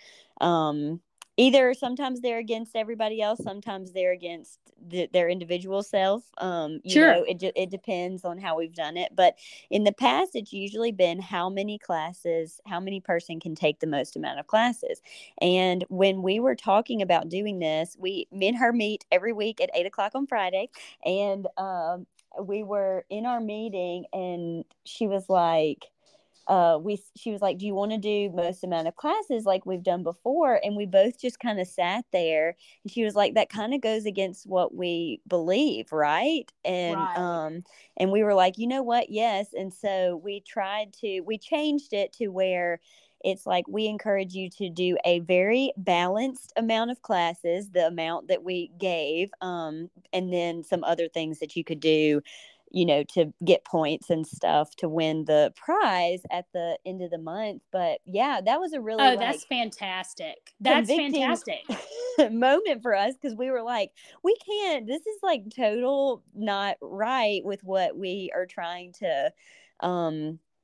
Um, either sometimes they're against everybody else, sometimes they're against the, their individual self. Um, you sure. know, it, it depends on how we've done it. But in the past, it's usually been how many classes, how many person can take the most amount of classes. And when we were talking about doing this, we, me and her meet every week at eight o'clock on Friday. And um, we were in our meeting, and she was like, Uh, we, she was like, do you want to do most amount of classes like we've done before? And we both just kind of sat there, and she was like, that kind of goes against what we believe. Right. And, right. um, and we were like, you know what? Yes. And so we tried to, we changed it to where it's like, we encourage you to do a very balanced amount of classes, the amount that we gave, um, and then some other things that you could do, you know, to get points and stuff to win the prize at the end of the month. But yeah, that was a really, oh, like, that's fantastic. That's fantastic moment for us. Cause we were like, we can't, this is like total not right with what we are trying to, um,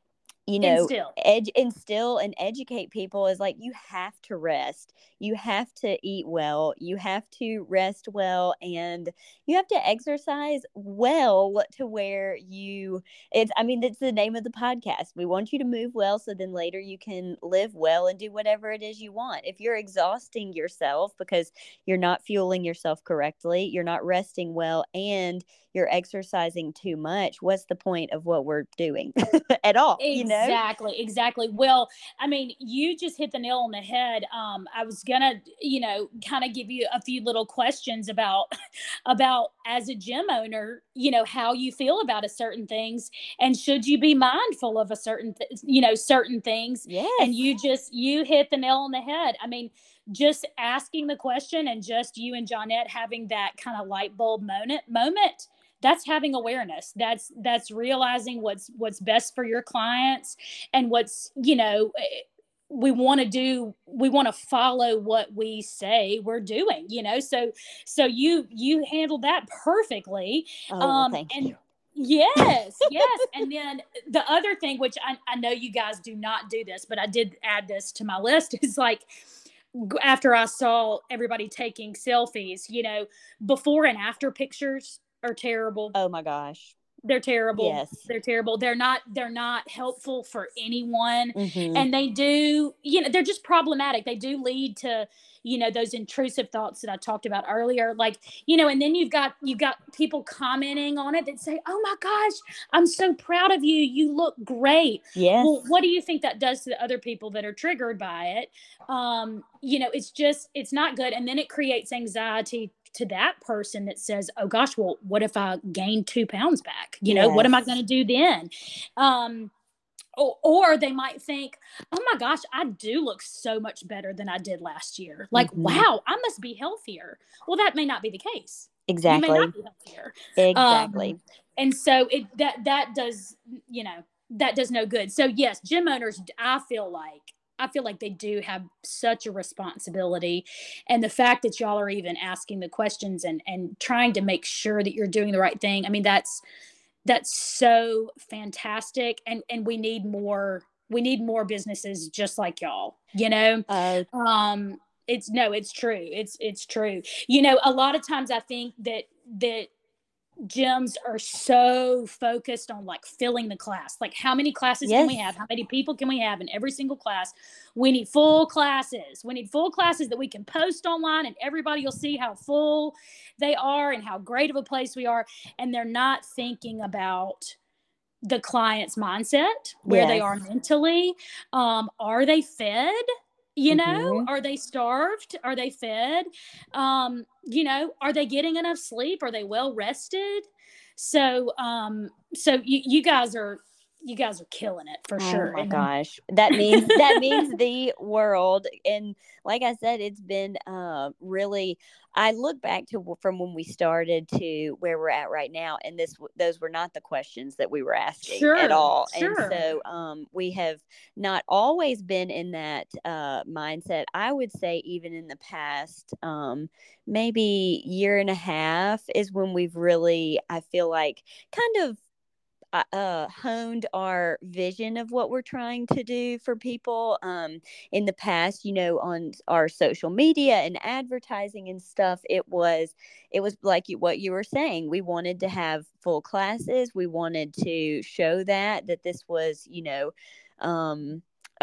you know, Instill. ed- instill and educate people is like, you have to rest. You have to eat well. You have to rest well. And you have to exercise well to where you, it's, I mean, it's the name of the podcast. We want you to move well so then later you can live well and do whatever it is you want. If you're exhausting yourself because you're not fueling yourself correctly, you're not resting well, and you're exercising too much, what's the point of what we're doing at all, you know? Exactly, exactly. Well, I mean, you just hit the nail on the head. Um, I was gonna, you know, kind of give you a few little questions about about as a gym owner, you know, how you feel about a certain things, and should you be mindful of a certain, th- you know, certain things. Yes. And you just you hit the nail on the head. I mean, just asking the question and just you and Johnette having that kind of light bulb moment moment, that's having awareness. That's that's realizing what's what's best for your clients, and what's, you know, we want to do, we want to follow what we say we're doing, you know. So so you you handled that perfectly. Oh, well, um thank and you. yes, yes. And then the other thing, which I, I know you guys do not do this, but I did add this to my list, is like, after I saw everybody taking selfies, you know, before and after pictures are terrible. Oh my gosh. They're terrible. Yes. They're terrible. They're not they're not helpful for anyone. Mm-hmm. And they do, you know, they're just problematic. They do lead to, you know, those intrusive thoughts that I talked about earlier. Like, you know, and then you've got you've got people commenting on it that say, "Oh my gosh, I'm so proud of you. You look great." Yes. Well, what do you think that does to the other people that are triggered by it? Um, you know, it's just it's not good. And then it creates anxiety to that person that says, "Oh gosh, well, what if I gain two pounds back? You know, what am I Yes. going to do then?" Um, or, or they might think, "Oh my gosh, I do look so much better than I did last year. Like, Mm-hmm. wow, I must be healthier." Well, that may not be the case. You may Exactly. not be healthier. Exactly. Um, and so it that that does, you know, that does no good. So yes, gym owners, I feel like I feel like they do have such a responsibility. And the fact that y'all are even asking the questions and and trying to make sure that you're doing the right thing, I mean, that's that's so fantastic. And and we need more we need more businesses just like y'all, you know. Uh, um it's no it's true. It's it's true. You know, a lot of times I think that that gyms are so focused on like filling the class. Like, how many classes yes. can we have? How many people can we have in every single class? We need full classes. We need full classes that we can post online and everybody will see how full they are and how great of a place we are. And they're not thinking about the client's mindset, where Yes. they are mentally. Um, are they fed? You know, Mm-hmm. are they starved? Are they fed? Um, you know, are they getting enough sleep? Are they well rested? So, um, so you, you guys are, you guys are killing it for Oh sure. my And gosh. That means that means the world. And like I said, it's been uh really, I look back to from when we started to where we're at right now, and this those were not the questions that we were asking at sure, all. And sure. so um we have not always been in that uh mindset. I would say even in the past um maybe year and a half is when we've really, I feel like, kind of uh, honed our vision of what we're trying to do for people. Um, in the past, you know, on our social media and advertising and stuff, it was it was like you, what you were saying. We wanted to have full classes. We wanted to show that that this was, you know, um,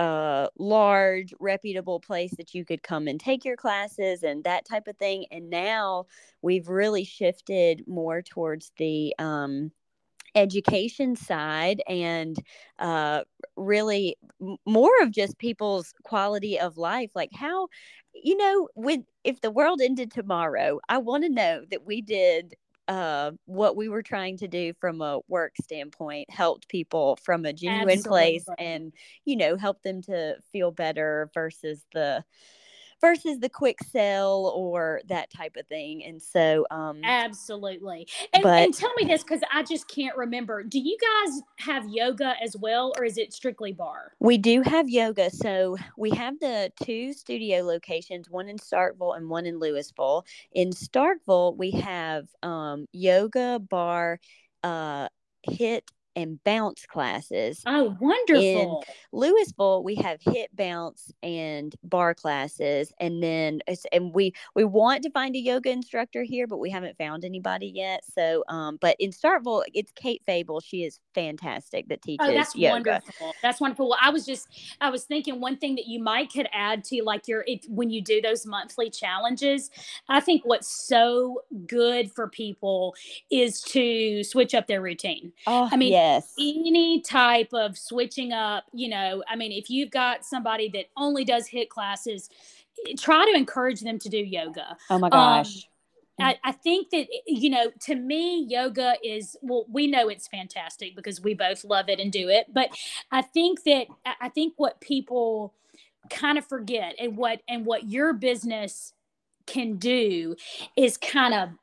a large, reputable place that you could come and take your classes and that type of thing. And now we've really shifted more towards the um, education side, and uh, really m- more of just people's quality of life. Like, how, you know, when if the world ended tomorrow, I want to know that we did uh, what we were trying to do from a work standpoint, helped people from a genuine place, Absolutely. and, you know, help them to feel better versus the versus the quick sell or that type of thing. And so um Absolutely. And but and tell me this, because I just can't remember. Do you guys have yoga as well, or is it strictly bar? we do have yoga. So we have the two studio locations, one in Starkville and one in Louisville. In Starkville, we have um, yoga, bar, uh, hit and bounce classes. Oh, In wonderful. Louisville, we have hit, bounce, and bar classes, and then and we we want to find a yoga instructor here, but we haven't found anybody yet. So, um, but in Starkville, it's Kate Fable. She is fantastic that Oh, teaches that's yoga. wonderful. That's wonderful. Well, I was just, I was thinking one thing that you might could add to like your, if, when you do those monthly challenges, I think what's so good for people is to switch up their routine. Oh, I mean, yes. any type of switching up, you know, I mean, if you've got somebody that only does hit classes, try to encourage them to do yoga. Oh my Um, gosh. I, I think that, you know, to me, yoga is, well, we know it's fantastic because we both love it and do it. But I think that, I think what people kind of forget and what, and what your business can do is kind of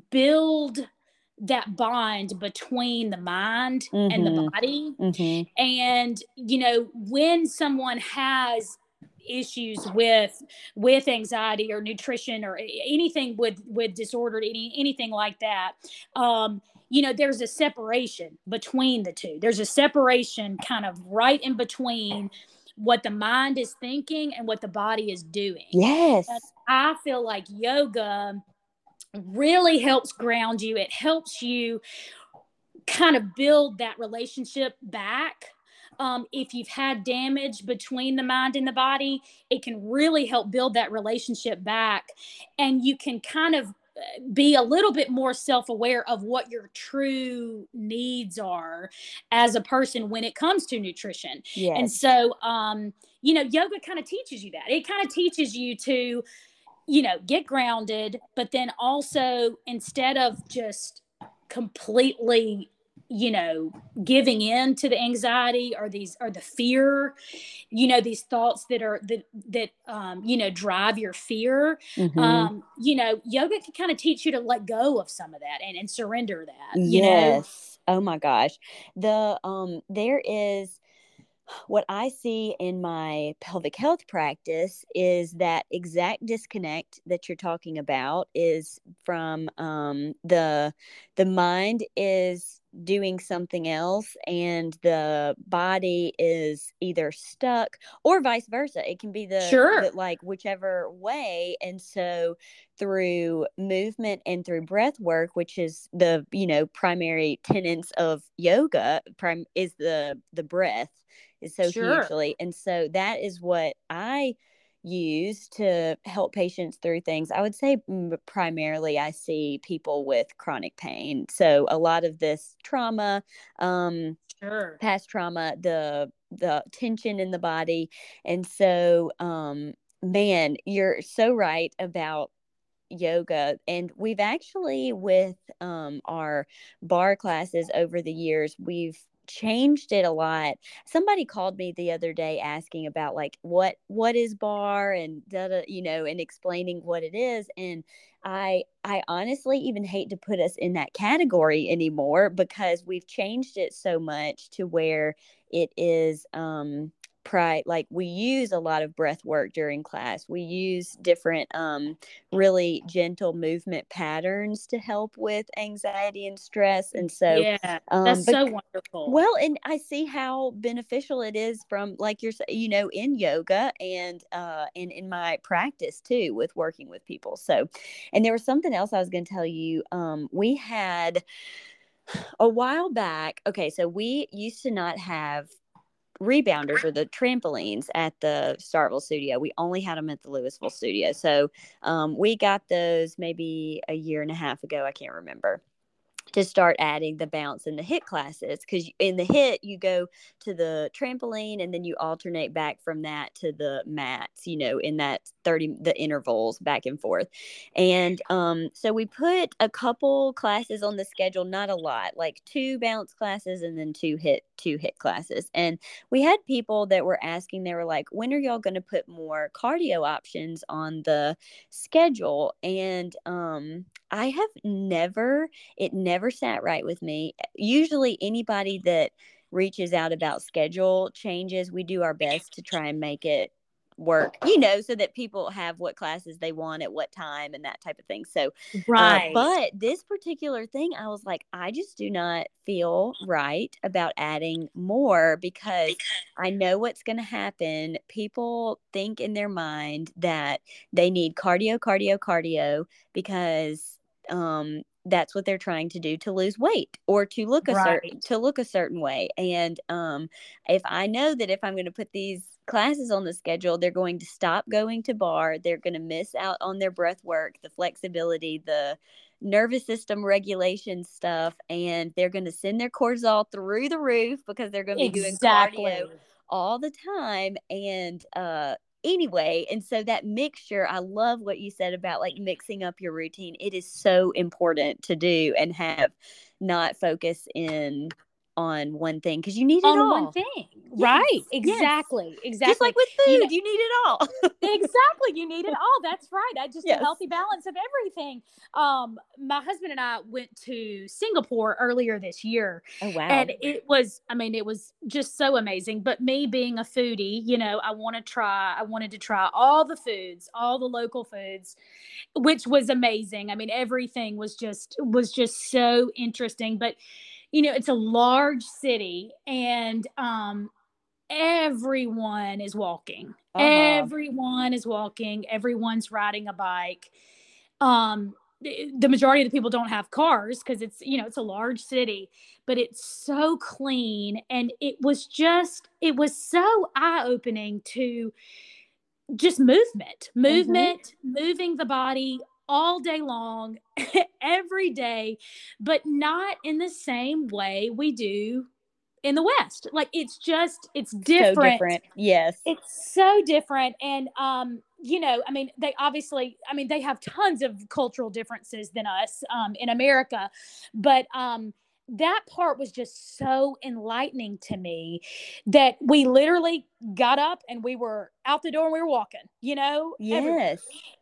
build that bond between the mind and the Mm-hmm. body. Mm-hmm. And, you know, when someone has issues with with anxiety or nutrition or anything with with disordered any anything like that, um you know, there's a separation between the two. There's a separation kind of right in between what the mind is thinking and what the body is doing. Yes. And I feel like yoga really helps ground you. It helps you kind of build that relationship back. Um, if you've had damage between the mind and the body, it can really help build that relationship back. And you can kind of be a little bit more self-aware of what your true needs are as a person when it comes to nutrition. Yes. And so, um, you know, yoga kind of teaches you that. It kind of teaches you to, you know, get grounded, but then also instead of just completely, you know, giving in to the anxiety or these or the fear, you know, these thoughts that are that that um, you know, drive your fear. Mm-hmm. Um, you know, yoga can kind of teach you to let go of some of that and, and surrender that. You Yes. know? Oh my gosh. The um there is what I see in my pelvic health practice is that exact disconnect that you're talking about is from um, the the mind is doing something else and the body is either stuck or vice versa. It can be the, Sure. the like whichever way. And so through movement and through breath work, which is the, you know, primary tenets of yoga, prime is the the breath is so Sure. hugely. And so that is what I use to help patients through things. I would say primarily I see people with chronic pain. So a lot of this trauma, um, Sure. past trauma, the the tension in the body. And so, um, man, you're so right about yoga. And we've actually, with um, our bar classes over the years, we've changed it a lot. Somebody called me the other day asking about like what what is bar and da, da, you know, and explaining what it is. And I I honestly even hate to put us in that category anymore because we've changed it so much to where it is um pri like we use a lot of breath work during class. We use different um really gentle movement patterns to help with anxiety and stress. And so yeah, um that's but so wonderful. well, and I see how beneficial it is from like you're, you know, in yoga and uh and in my practice too with working with people. So, and there was something else I was going to tell you. Um, we had a while back. Okay, so we used to not have rebounders or the trampolines at the Starkville studio. We only had them at the Louisville studio. So um, we got those maybe a year and a half ago. I can't remember. To start adding the bounce and the hit classes, because in the hit you go to the trampoline and then you alternate back from that to the mats, you know, in that thirty the intervals back and forth. And um so we put a couple classes on the schedule, not a lot, like two bounce classes and then two hit two hit classes. And we had people that were asking, they were like, when are y'all going to put more cardio options on the schedule? And um I have never, it never sat right with me. Usually anybody that reaches out about schedule changes, we do our best to try and make it work, you know, so that people have what classes they want at what time and that type of thing. So, uh, Right. but this particular thing, I was like, I just do not feel right about adding more because I know what's going to happen. People think in their mind that they need cardio, cardio, cardio because um, that's what they're trying to do to lose weight or to look a certain Right. to look a certain way. And um, if I know that if I'm going to put these classes on the schedule, they're going to stop going to bar, they're going to miss out on their breath work, the flexibility, the nervous system regulation stuff, and they're going to send their cortisol through the roof because they're going to be doing Exactly. cardio all the time. And uh anyway, and so that mixture, I love what you said about like mixing up your routine. It is so important to do and have not focus in on one thing because you need it On one all. thing. Yes, Right. yes. Exactly. Just like Exactly. with You know, food, you need it all. exactly. You need it all. That's right. I just Yes. a healthy balance of everything. Um, my husband and I went to Singapore earlier this year. Oh, wow. And it was, I mean, it was just so amazing. But me being a foodie, you know, I want to try, I wanted to try all the foods, all the local foods, which was amazing. I mean, everything was just was just so interesting. But you know, it's a large city, and um everyone is walking. Uh-huh. Everyone is walking. Everyone's riding a bike. Um, the, the majority of the people don't have cars because it's, you know, it's a large city, but it's so clean. And it was just, it was so eye opening to just movement, movement, mm-hmm. moving the body all day long, every day, but not in the same way we do in the West. Like it's just, it's different. So different. Yes. It's so different. And, um, you know, I mean, they obviously, I mean, they have tons of cultural differences than us, um, in America, but, um, that part was just so enlightening to me that we literally got up and we were out the door and we were walking, you know, yes. everywhere.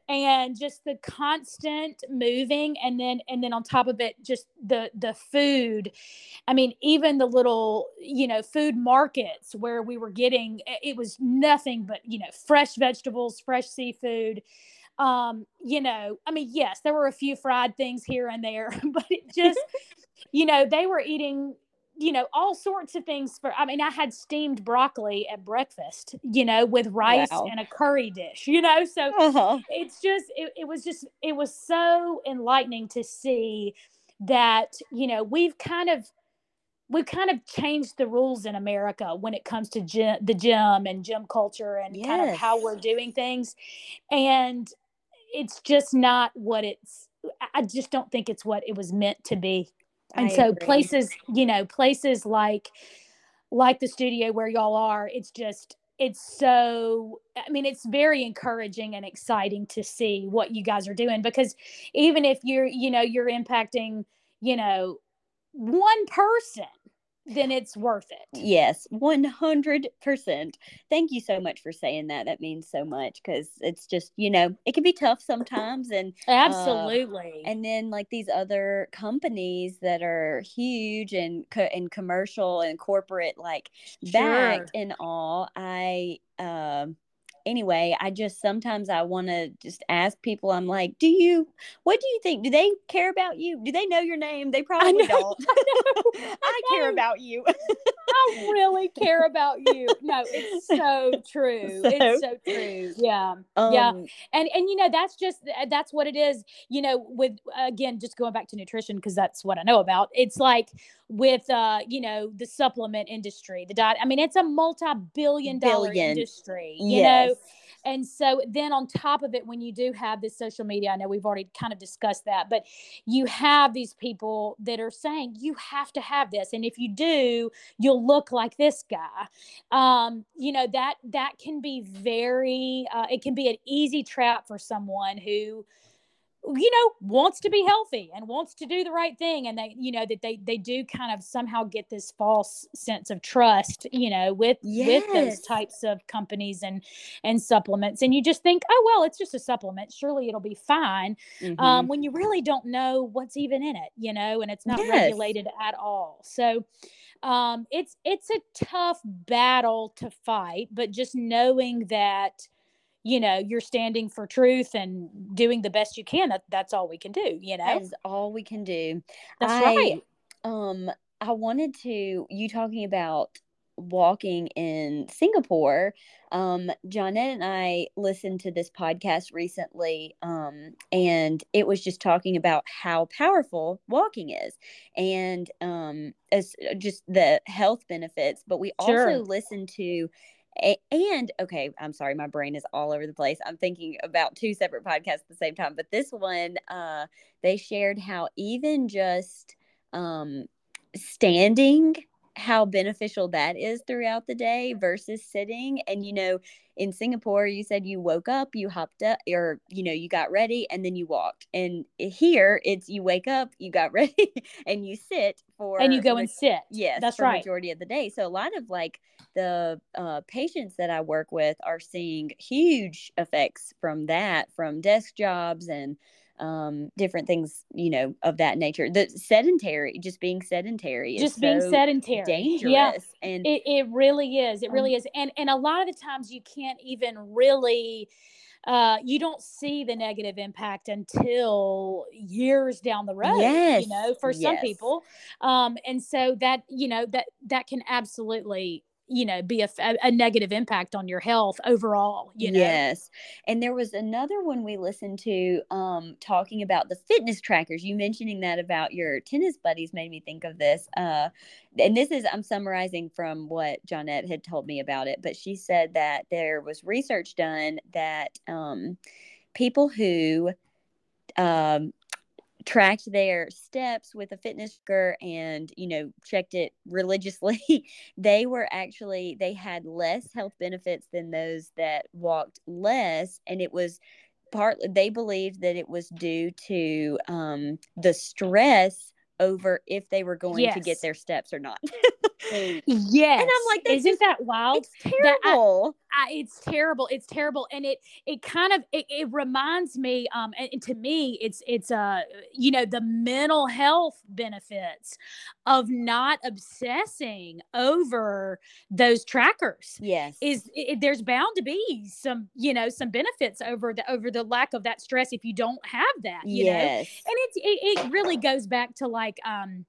And just the constant moving. And then, and then on top of it, just the, the food. I mean, even the little, you know, food markets where we were getting, it was nothing but, you know, fresh vegetables, fresh seafood. Um, you know, I mean, yes, there were a few fried things here and there, but it just, you know, they were eating, you know, all sorts of things for, I mean, I had steamed broccoli at breakfast, you know, with rice wow. and a curry dish, you know, so uh-huh. it's just, it, it was just, it was so enlightening to see that, you know, we've kind of, we've kind of changed the rules in America when it comes to gym, the gym and gym culture and yes. kind of how we're doing things. And it's just not what it's, I just don't think it's what it was meant to be. And I so agree. places, you know, places like, like the studio where y'all are, it's just, it's so, I mean, it's very encouraging and exciting to see what you guys are doing, because even if you're, you know, you're impacting, you know, one person, then it's worth it. Yes, one hundred percent. Thank you so much for saying that. That means so much, because it's just, you know, it can be tough sometimes. And absolutely. Uh, and then like these other companies that are huge and, co- and commercial and corporate, like sure. backed and all, I, um, anyway, I just sometimes I want to just ask people, I'm like, do you, what do you think? Do they care about you? Do they know your name? They probably I know, don't. I, know, I, I care about you. I really care about you. No, it's so true. So, it's so true. Yeah. Um, yeah. And, and, you know, that's just, that's what it is, you know, with, again, just going back to nutrition, because that's what I know about. It's like with, uh, you know, the supplement industry, the diet. I mean, it's a multi-billion dollar Billion. industry, you yes. know? And so then on top of it, when you do have this social media, I know we've already kind of discussed that, but you have these people that are saying you have to have this. And if you do, you'll look like this guy. Um, you know, that, that can be very, uh, it can be an easy trap for someone who, you know, wants to be healthy and wants to do the right thing. And they, you know, that they, they do kind of somehow get this false sense of trust, you know, with, yes. with those types of companies and, and supplements. And you just think, oh, well, it's just a supplement. Surely it'll be fine. Mm-hmm. Um, when you really don't know what's even in it, you know, and it's not yes. regulated at all. So, um, it's, it's a tough battle to fight, but just knowing that, you know, you're standing for truth and doing the best you can. That that's all we can do, you know? That is all we can do. That's I, right. um, I wanted to, you talking about walking in Singapore. Um, Johnette and I listened to this podcast recently, um, and it was just talking about how powerful walking is, and um, as just the health benefits. But we Sure. also listened to a- and okay, I'm sorry, my brain is all over the place. I'm thinking about two separate podcasts at the same time, but this one, uh, they shared how even just um, standing, how beneficial that is throughout the day versus sitting. And you know, in Singapore, you said you woke up, you hopped up, or you know, you got ready, and then you walked. And here, it's you wake up, you got ready, and you sit And you for go ma- and sit. yes, That's for right. majority of the day. So a lot of like the uh, patients that I work with are seeing huge effects from that, from desk jobs and um, different things, you know, of that nature. The sedentary, just being sedentary is Just being so sedentary. Yeah. dangerous. And It, it really is. It um, really is. And and a lot of the times you can't even really uh, you don't see the negative impact until years down the road, yes, you know, for some yes. people. Um, and so that, you know, that, that can absolutely, you know, be a, a negative impact on your health overall, you know? Yes. And there was another one we listened to um talking about the fitness trackers. You mentioning that about your tennis buddies made me think of this. Uh and this is I'm summarizing from what Johnette had told me about it, but she said that there was research done that um people who um tracked their steps with a fitness tracker and you know checked it religiously, they were actually they had less health benefits than those that walked less. And it was partly they believed that it was due to um the stress over if they were going to get Yes. their steps or not. And I'm Yes. like, that's Isn't just that wild? it's That I, terrible. I, it's terrible. It's terrible, and it it kind of it, it reminds me. Um, and, and to me, it's it's uh you know the mental health benefits of not obsessing over those trackers. Yes. Is it, there's bound to be some you know some benefits over the over the lack of that stress if you don't have that. You know, and Yes. it's it, it really goes back to like um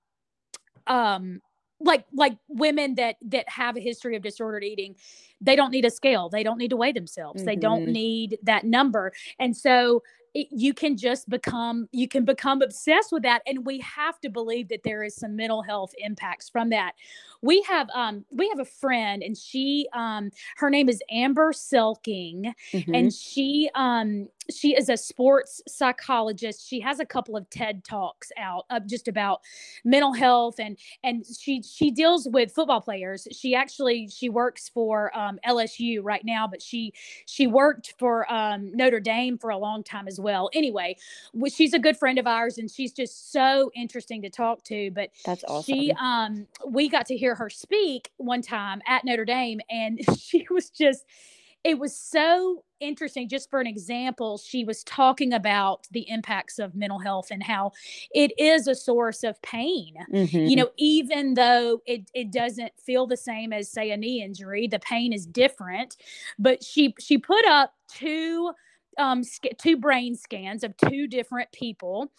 um like like women that that have a history of disordered eating. They don't need a scale, they don't need to weigh themselves, they don't Mm-hmm. need that number. And so it, you can just become you can become obsessed with that, and we have to believe that there is some mental health impacts from that. We have um we have a friend, and she um her name is Amber Selking, Mm-hmm. and she um she is a sports psychologist. She has a couple of TED Talks out of just about mental health, and and she she deals with football players. She actually she works for um, L S U right now, but she she worked for um, Notre Dame for a long time as well. Anyway, she's a good friend of ours, and she's just so interesting to talk to. But That's she awesome. um we got to hear her speak one time at Notre Dame, and she was just it was so interesting. Just for an example, she was talking about the impacts of mental health and how it is a source of pain. Mm-hmm. You know, even though it, it doesn't feel the same as, say, a knee injury, the pain is different. But she she put up two um two brain scans of two different people.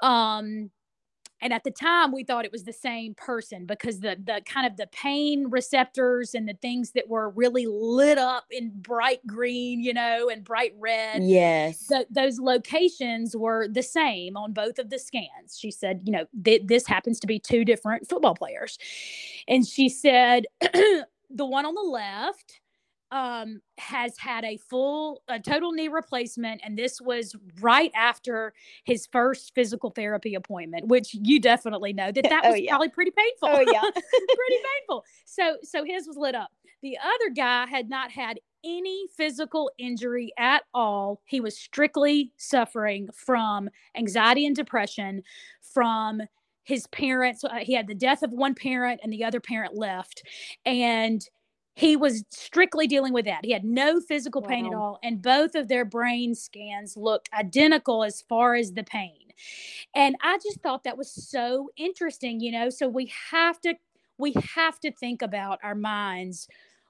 Um and at the time we thought it was the same person, because the the kind of the pain receptors and the things that were really lit up in bright green, you know, and bright red, Yes. the, those locations were the same on both of the scans. She said, you know, th- this happens to be two different football players. And she said, the one on the left um, has had a full, a total knee replacement. And this was right after his first physical therapy appointment, which you definitely know that that Oh, was yeah. probably pretty painful. Oh, yeah. Pretty painful. So, so his was lit up. The other guy had not had any physical injury at all. He was strictly suffering from anxiety and depression from his parents. Uh, he had the death of one parent, and the other parent left. And he was strictly dealing with that. He had no physical pain at Wow. all. And both of their brain scans looked identical as far as the pain. And I just thought that was so interesting, you know? So we have to, we have to think about our minds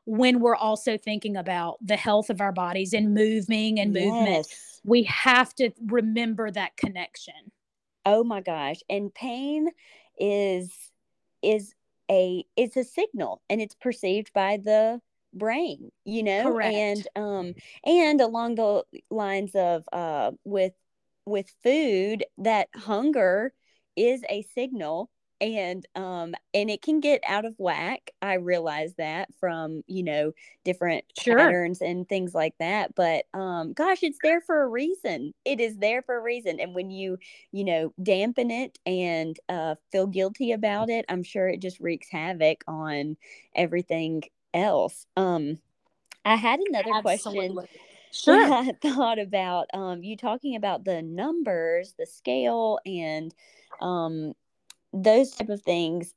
when we're also thinking about the health of our bodies and moving and movement. Yes. We have to remember that connection. Oh my gosh. And pain is is a it's a signal, and it's perceived by the brain, you know? Correct. And um and along the lines of uh with with food, that hunger is a signal, and um and it can get out of whack. I realize that from, you know, different Sure. patterns and things like that, but um gosh, it's there for a reason. It is there for a reason. And when you, you know, dampen it and uh feel guilty about it, I'm sure it just wreaks havoc on everything else. um I had another question Absolutely. that Sure. I thought about, um you talking about the numbers, the scale, and um those type of things.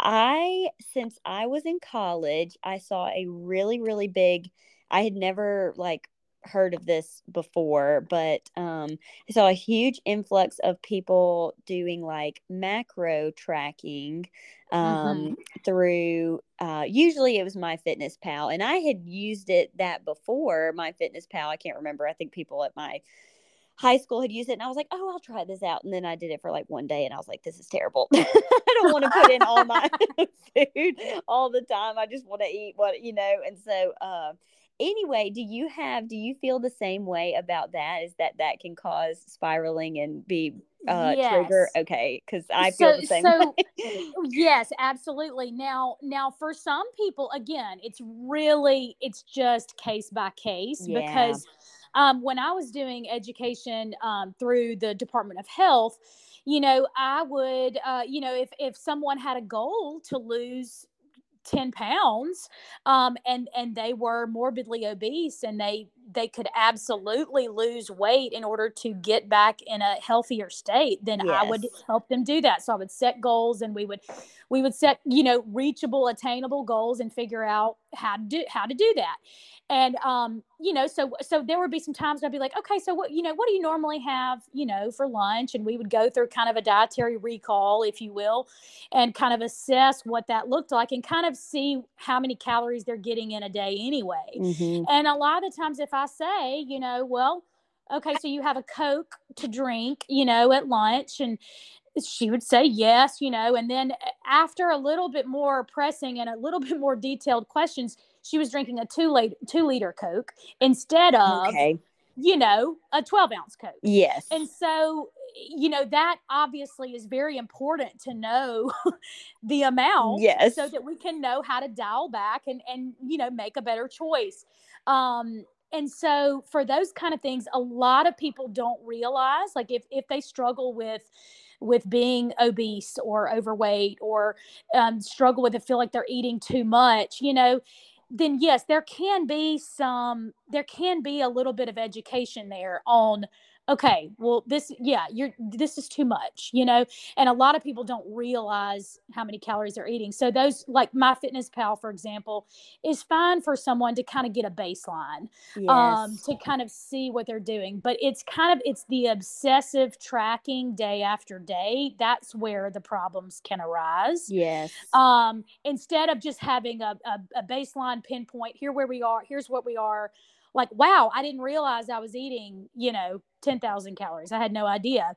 I, since I was in college, I saw a really, really big, I had never like heard of this before, but um, I saw a huge influx of people doing like macro tracking Mm-hmm. um, through, uh, usually it was MyFitnessPal, and I had used it that before MyFitnessPal. I can't remember. I think people at my high school had used it, and I was like, oh, I'll try this out. And then I did it for like one day, and I was like, this is terrible. I don't want to put in all my food all the time. I just want to eat what, you know. And so uh anyway, do you have do you feel the same way about that? Is that that can cause spiraling and be uh trigger? Yes. Okay, because I feel So, the same so way. yes, absolutely. Now, now for some people, again, it's really, it's just case by case Yeah. because um, when I was doing education um, through the Department of Health, you know, I would, uh, you know, if, if someone had a goal to lose ten pounds um, and and they were morbidly obese and they they could absolutely lose weight in order to get back in a healthier state, then I would Yes. help them do that. So I would set goals, and we would we would set, you know, reachable, attainable goals and figure out how to do how to do that. And um you know, so so there would be some times I'd be like, okay, so what, you know, what do you normally have, you know, for lunch? And we would go through kind of a dietary recall, if you will, and kind of assess what that looked like and kind of see how many calories they're getting in a day anyway. Mm-hmm. And a lot of the times if I say, you know, well, okay, so you have a Coke to drink, you know, at lunch, and she would say yes, you know, and then after a little bit more pressing and a little bit more detailed questions, she was drinking a two liter two liter Coke instead of, Okay. you know, a twelve ounce Coke. Yes. And so, you know, that obviously is very important to know the amount Yes. so that we can know how to dial back and, and, you know, make a better choice. Um, and so for those kind of things, a lot of people don't realize, like if, if they struggle with, with being obese or overweight or um, struggle with it, feel like they're eating too much, you know, then yes, there can be some, there can be a little bit of education there on, okay, well, this, yeah, you're, this is too much, you know, and a lot of people don't realize how many calories they're eating. So those, like MyFitnessPal, for example, is fine for someone to kind of get a baseline, um, Yes. to kind of see what they're doing. But it's kind of, it's the obsessive tracking day after day. That's where the problems can arise. Yes. Um, instead of just having a, a, a baseline pinpoint, here where we are, here's what we are, like, wow, I didn't realize I was eating, you know, ten thousand calories. I had no idea.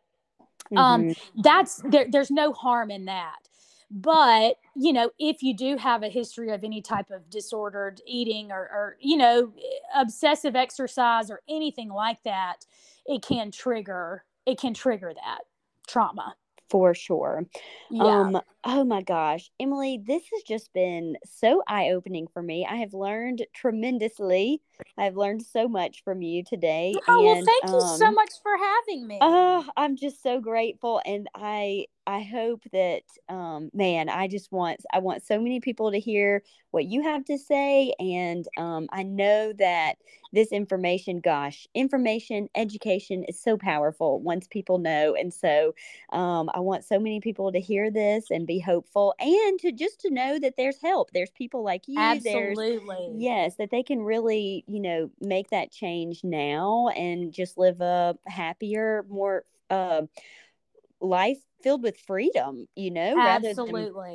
Um, Mm-hmm. that's there, there's no harm in that. But, you know, if you do have a history of any type of disordered eating or, or, you know, obsessive exercise or anything like that, it can trigger, it can trigger that trauma. For sure. Yeah. Um, oh my gosh, Emily, this has just been so eye-opening for me. I have learned tremendously. I've learned so much from you today, Oh, well, and thank you so um much for having me. oh, I'm just so grateful, and I I hope that um man, I just want I want so many people to hear what you have to say, and um I know that this information, gosh, information, education is so powerful once people know. And so um I want so many people to hear this and be hopeful, and to just to know that there's help. There's people like you. There's Absolutely. Yes, that they can really, you know, make that change now and just live a happier, more uh, life filled with freedom, you know, rather than Absolutely.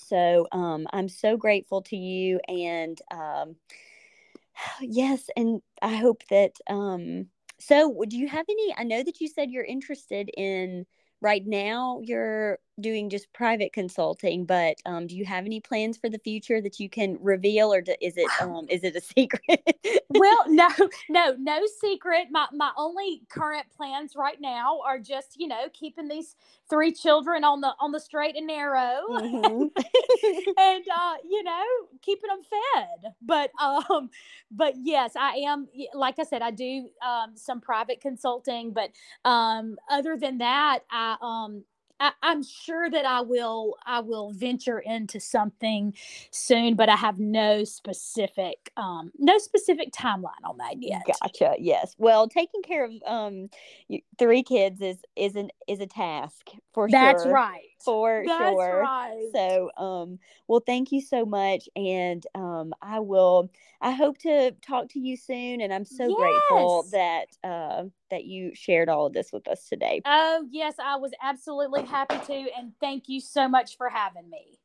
So um, I'm so grateful to you. And um, yes, and I hope that, um, so do you have any, I know that you said you're interested in, right now you're doing just private consulting, but um, do you have any plans for the future that you can reveal, or do, is it um, is it a secret? Well, no, no, no secret. My my only current plans right now are just, you know, keeping these three children on the on the straight and narrow, Mm-hmm. and uh, you know, keeping them fed. But um, but yes, I am. Like I said, I do um some private consulting, but um, other than that, I um. I, I'm sure that I will I will venture into something soon, but I have no specific um no specific timeline on that yet. Gotcha. Yes. Well, taking care of um y- three kids is is an is a task for That's sure. right. For That's sure. right. So, um, well, thank you so much, and um, I will. I hope to talk to you soon, and I'm so grateful Yes. that uh, that you shared all of this with us today. Oh, yes, I was absolutely happy to, and thank you so much for having me.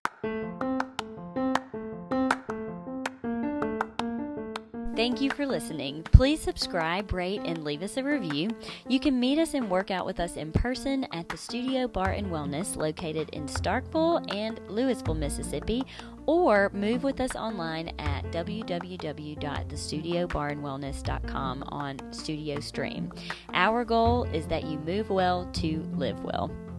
Thank you for listening. Please subscribe, rate, and leave us a review. You can meet us and work out with us in person at the Studio Bar and Wellness located in Starkville and Louisville, Mississippi, or move with us online at w w w dot the studio bar and wellness dot com on Studio Stream. Our goal is that you move well to live well.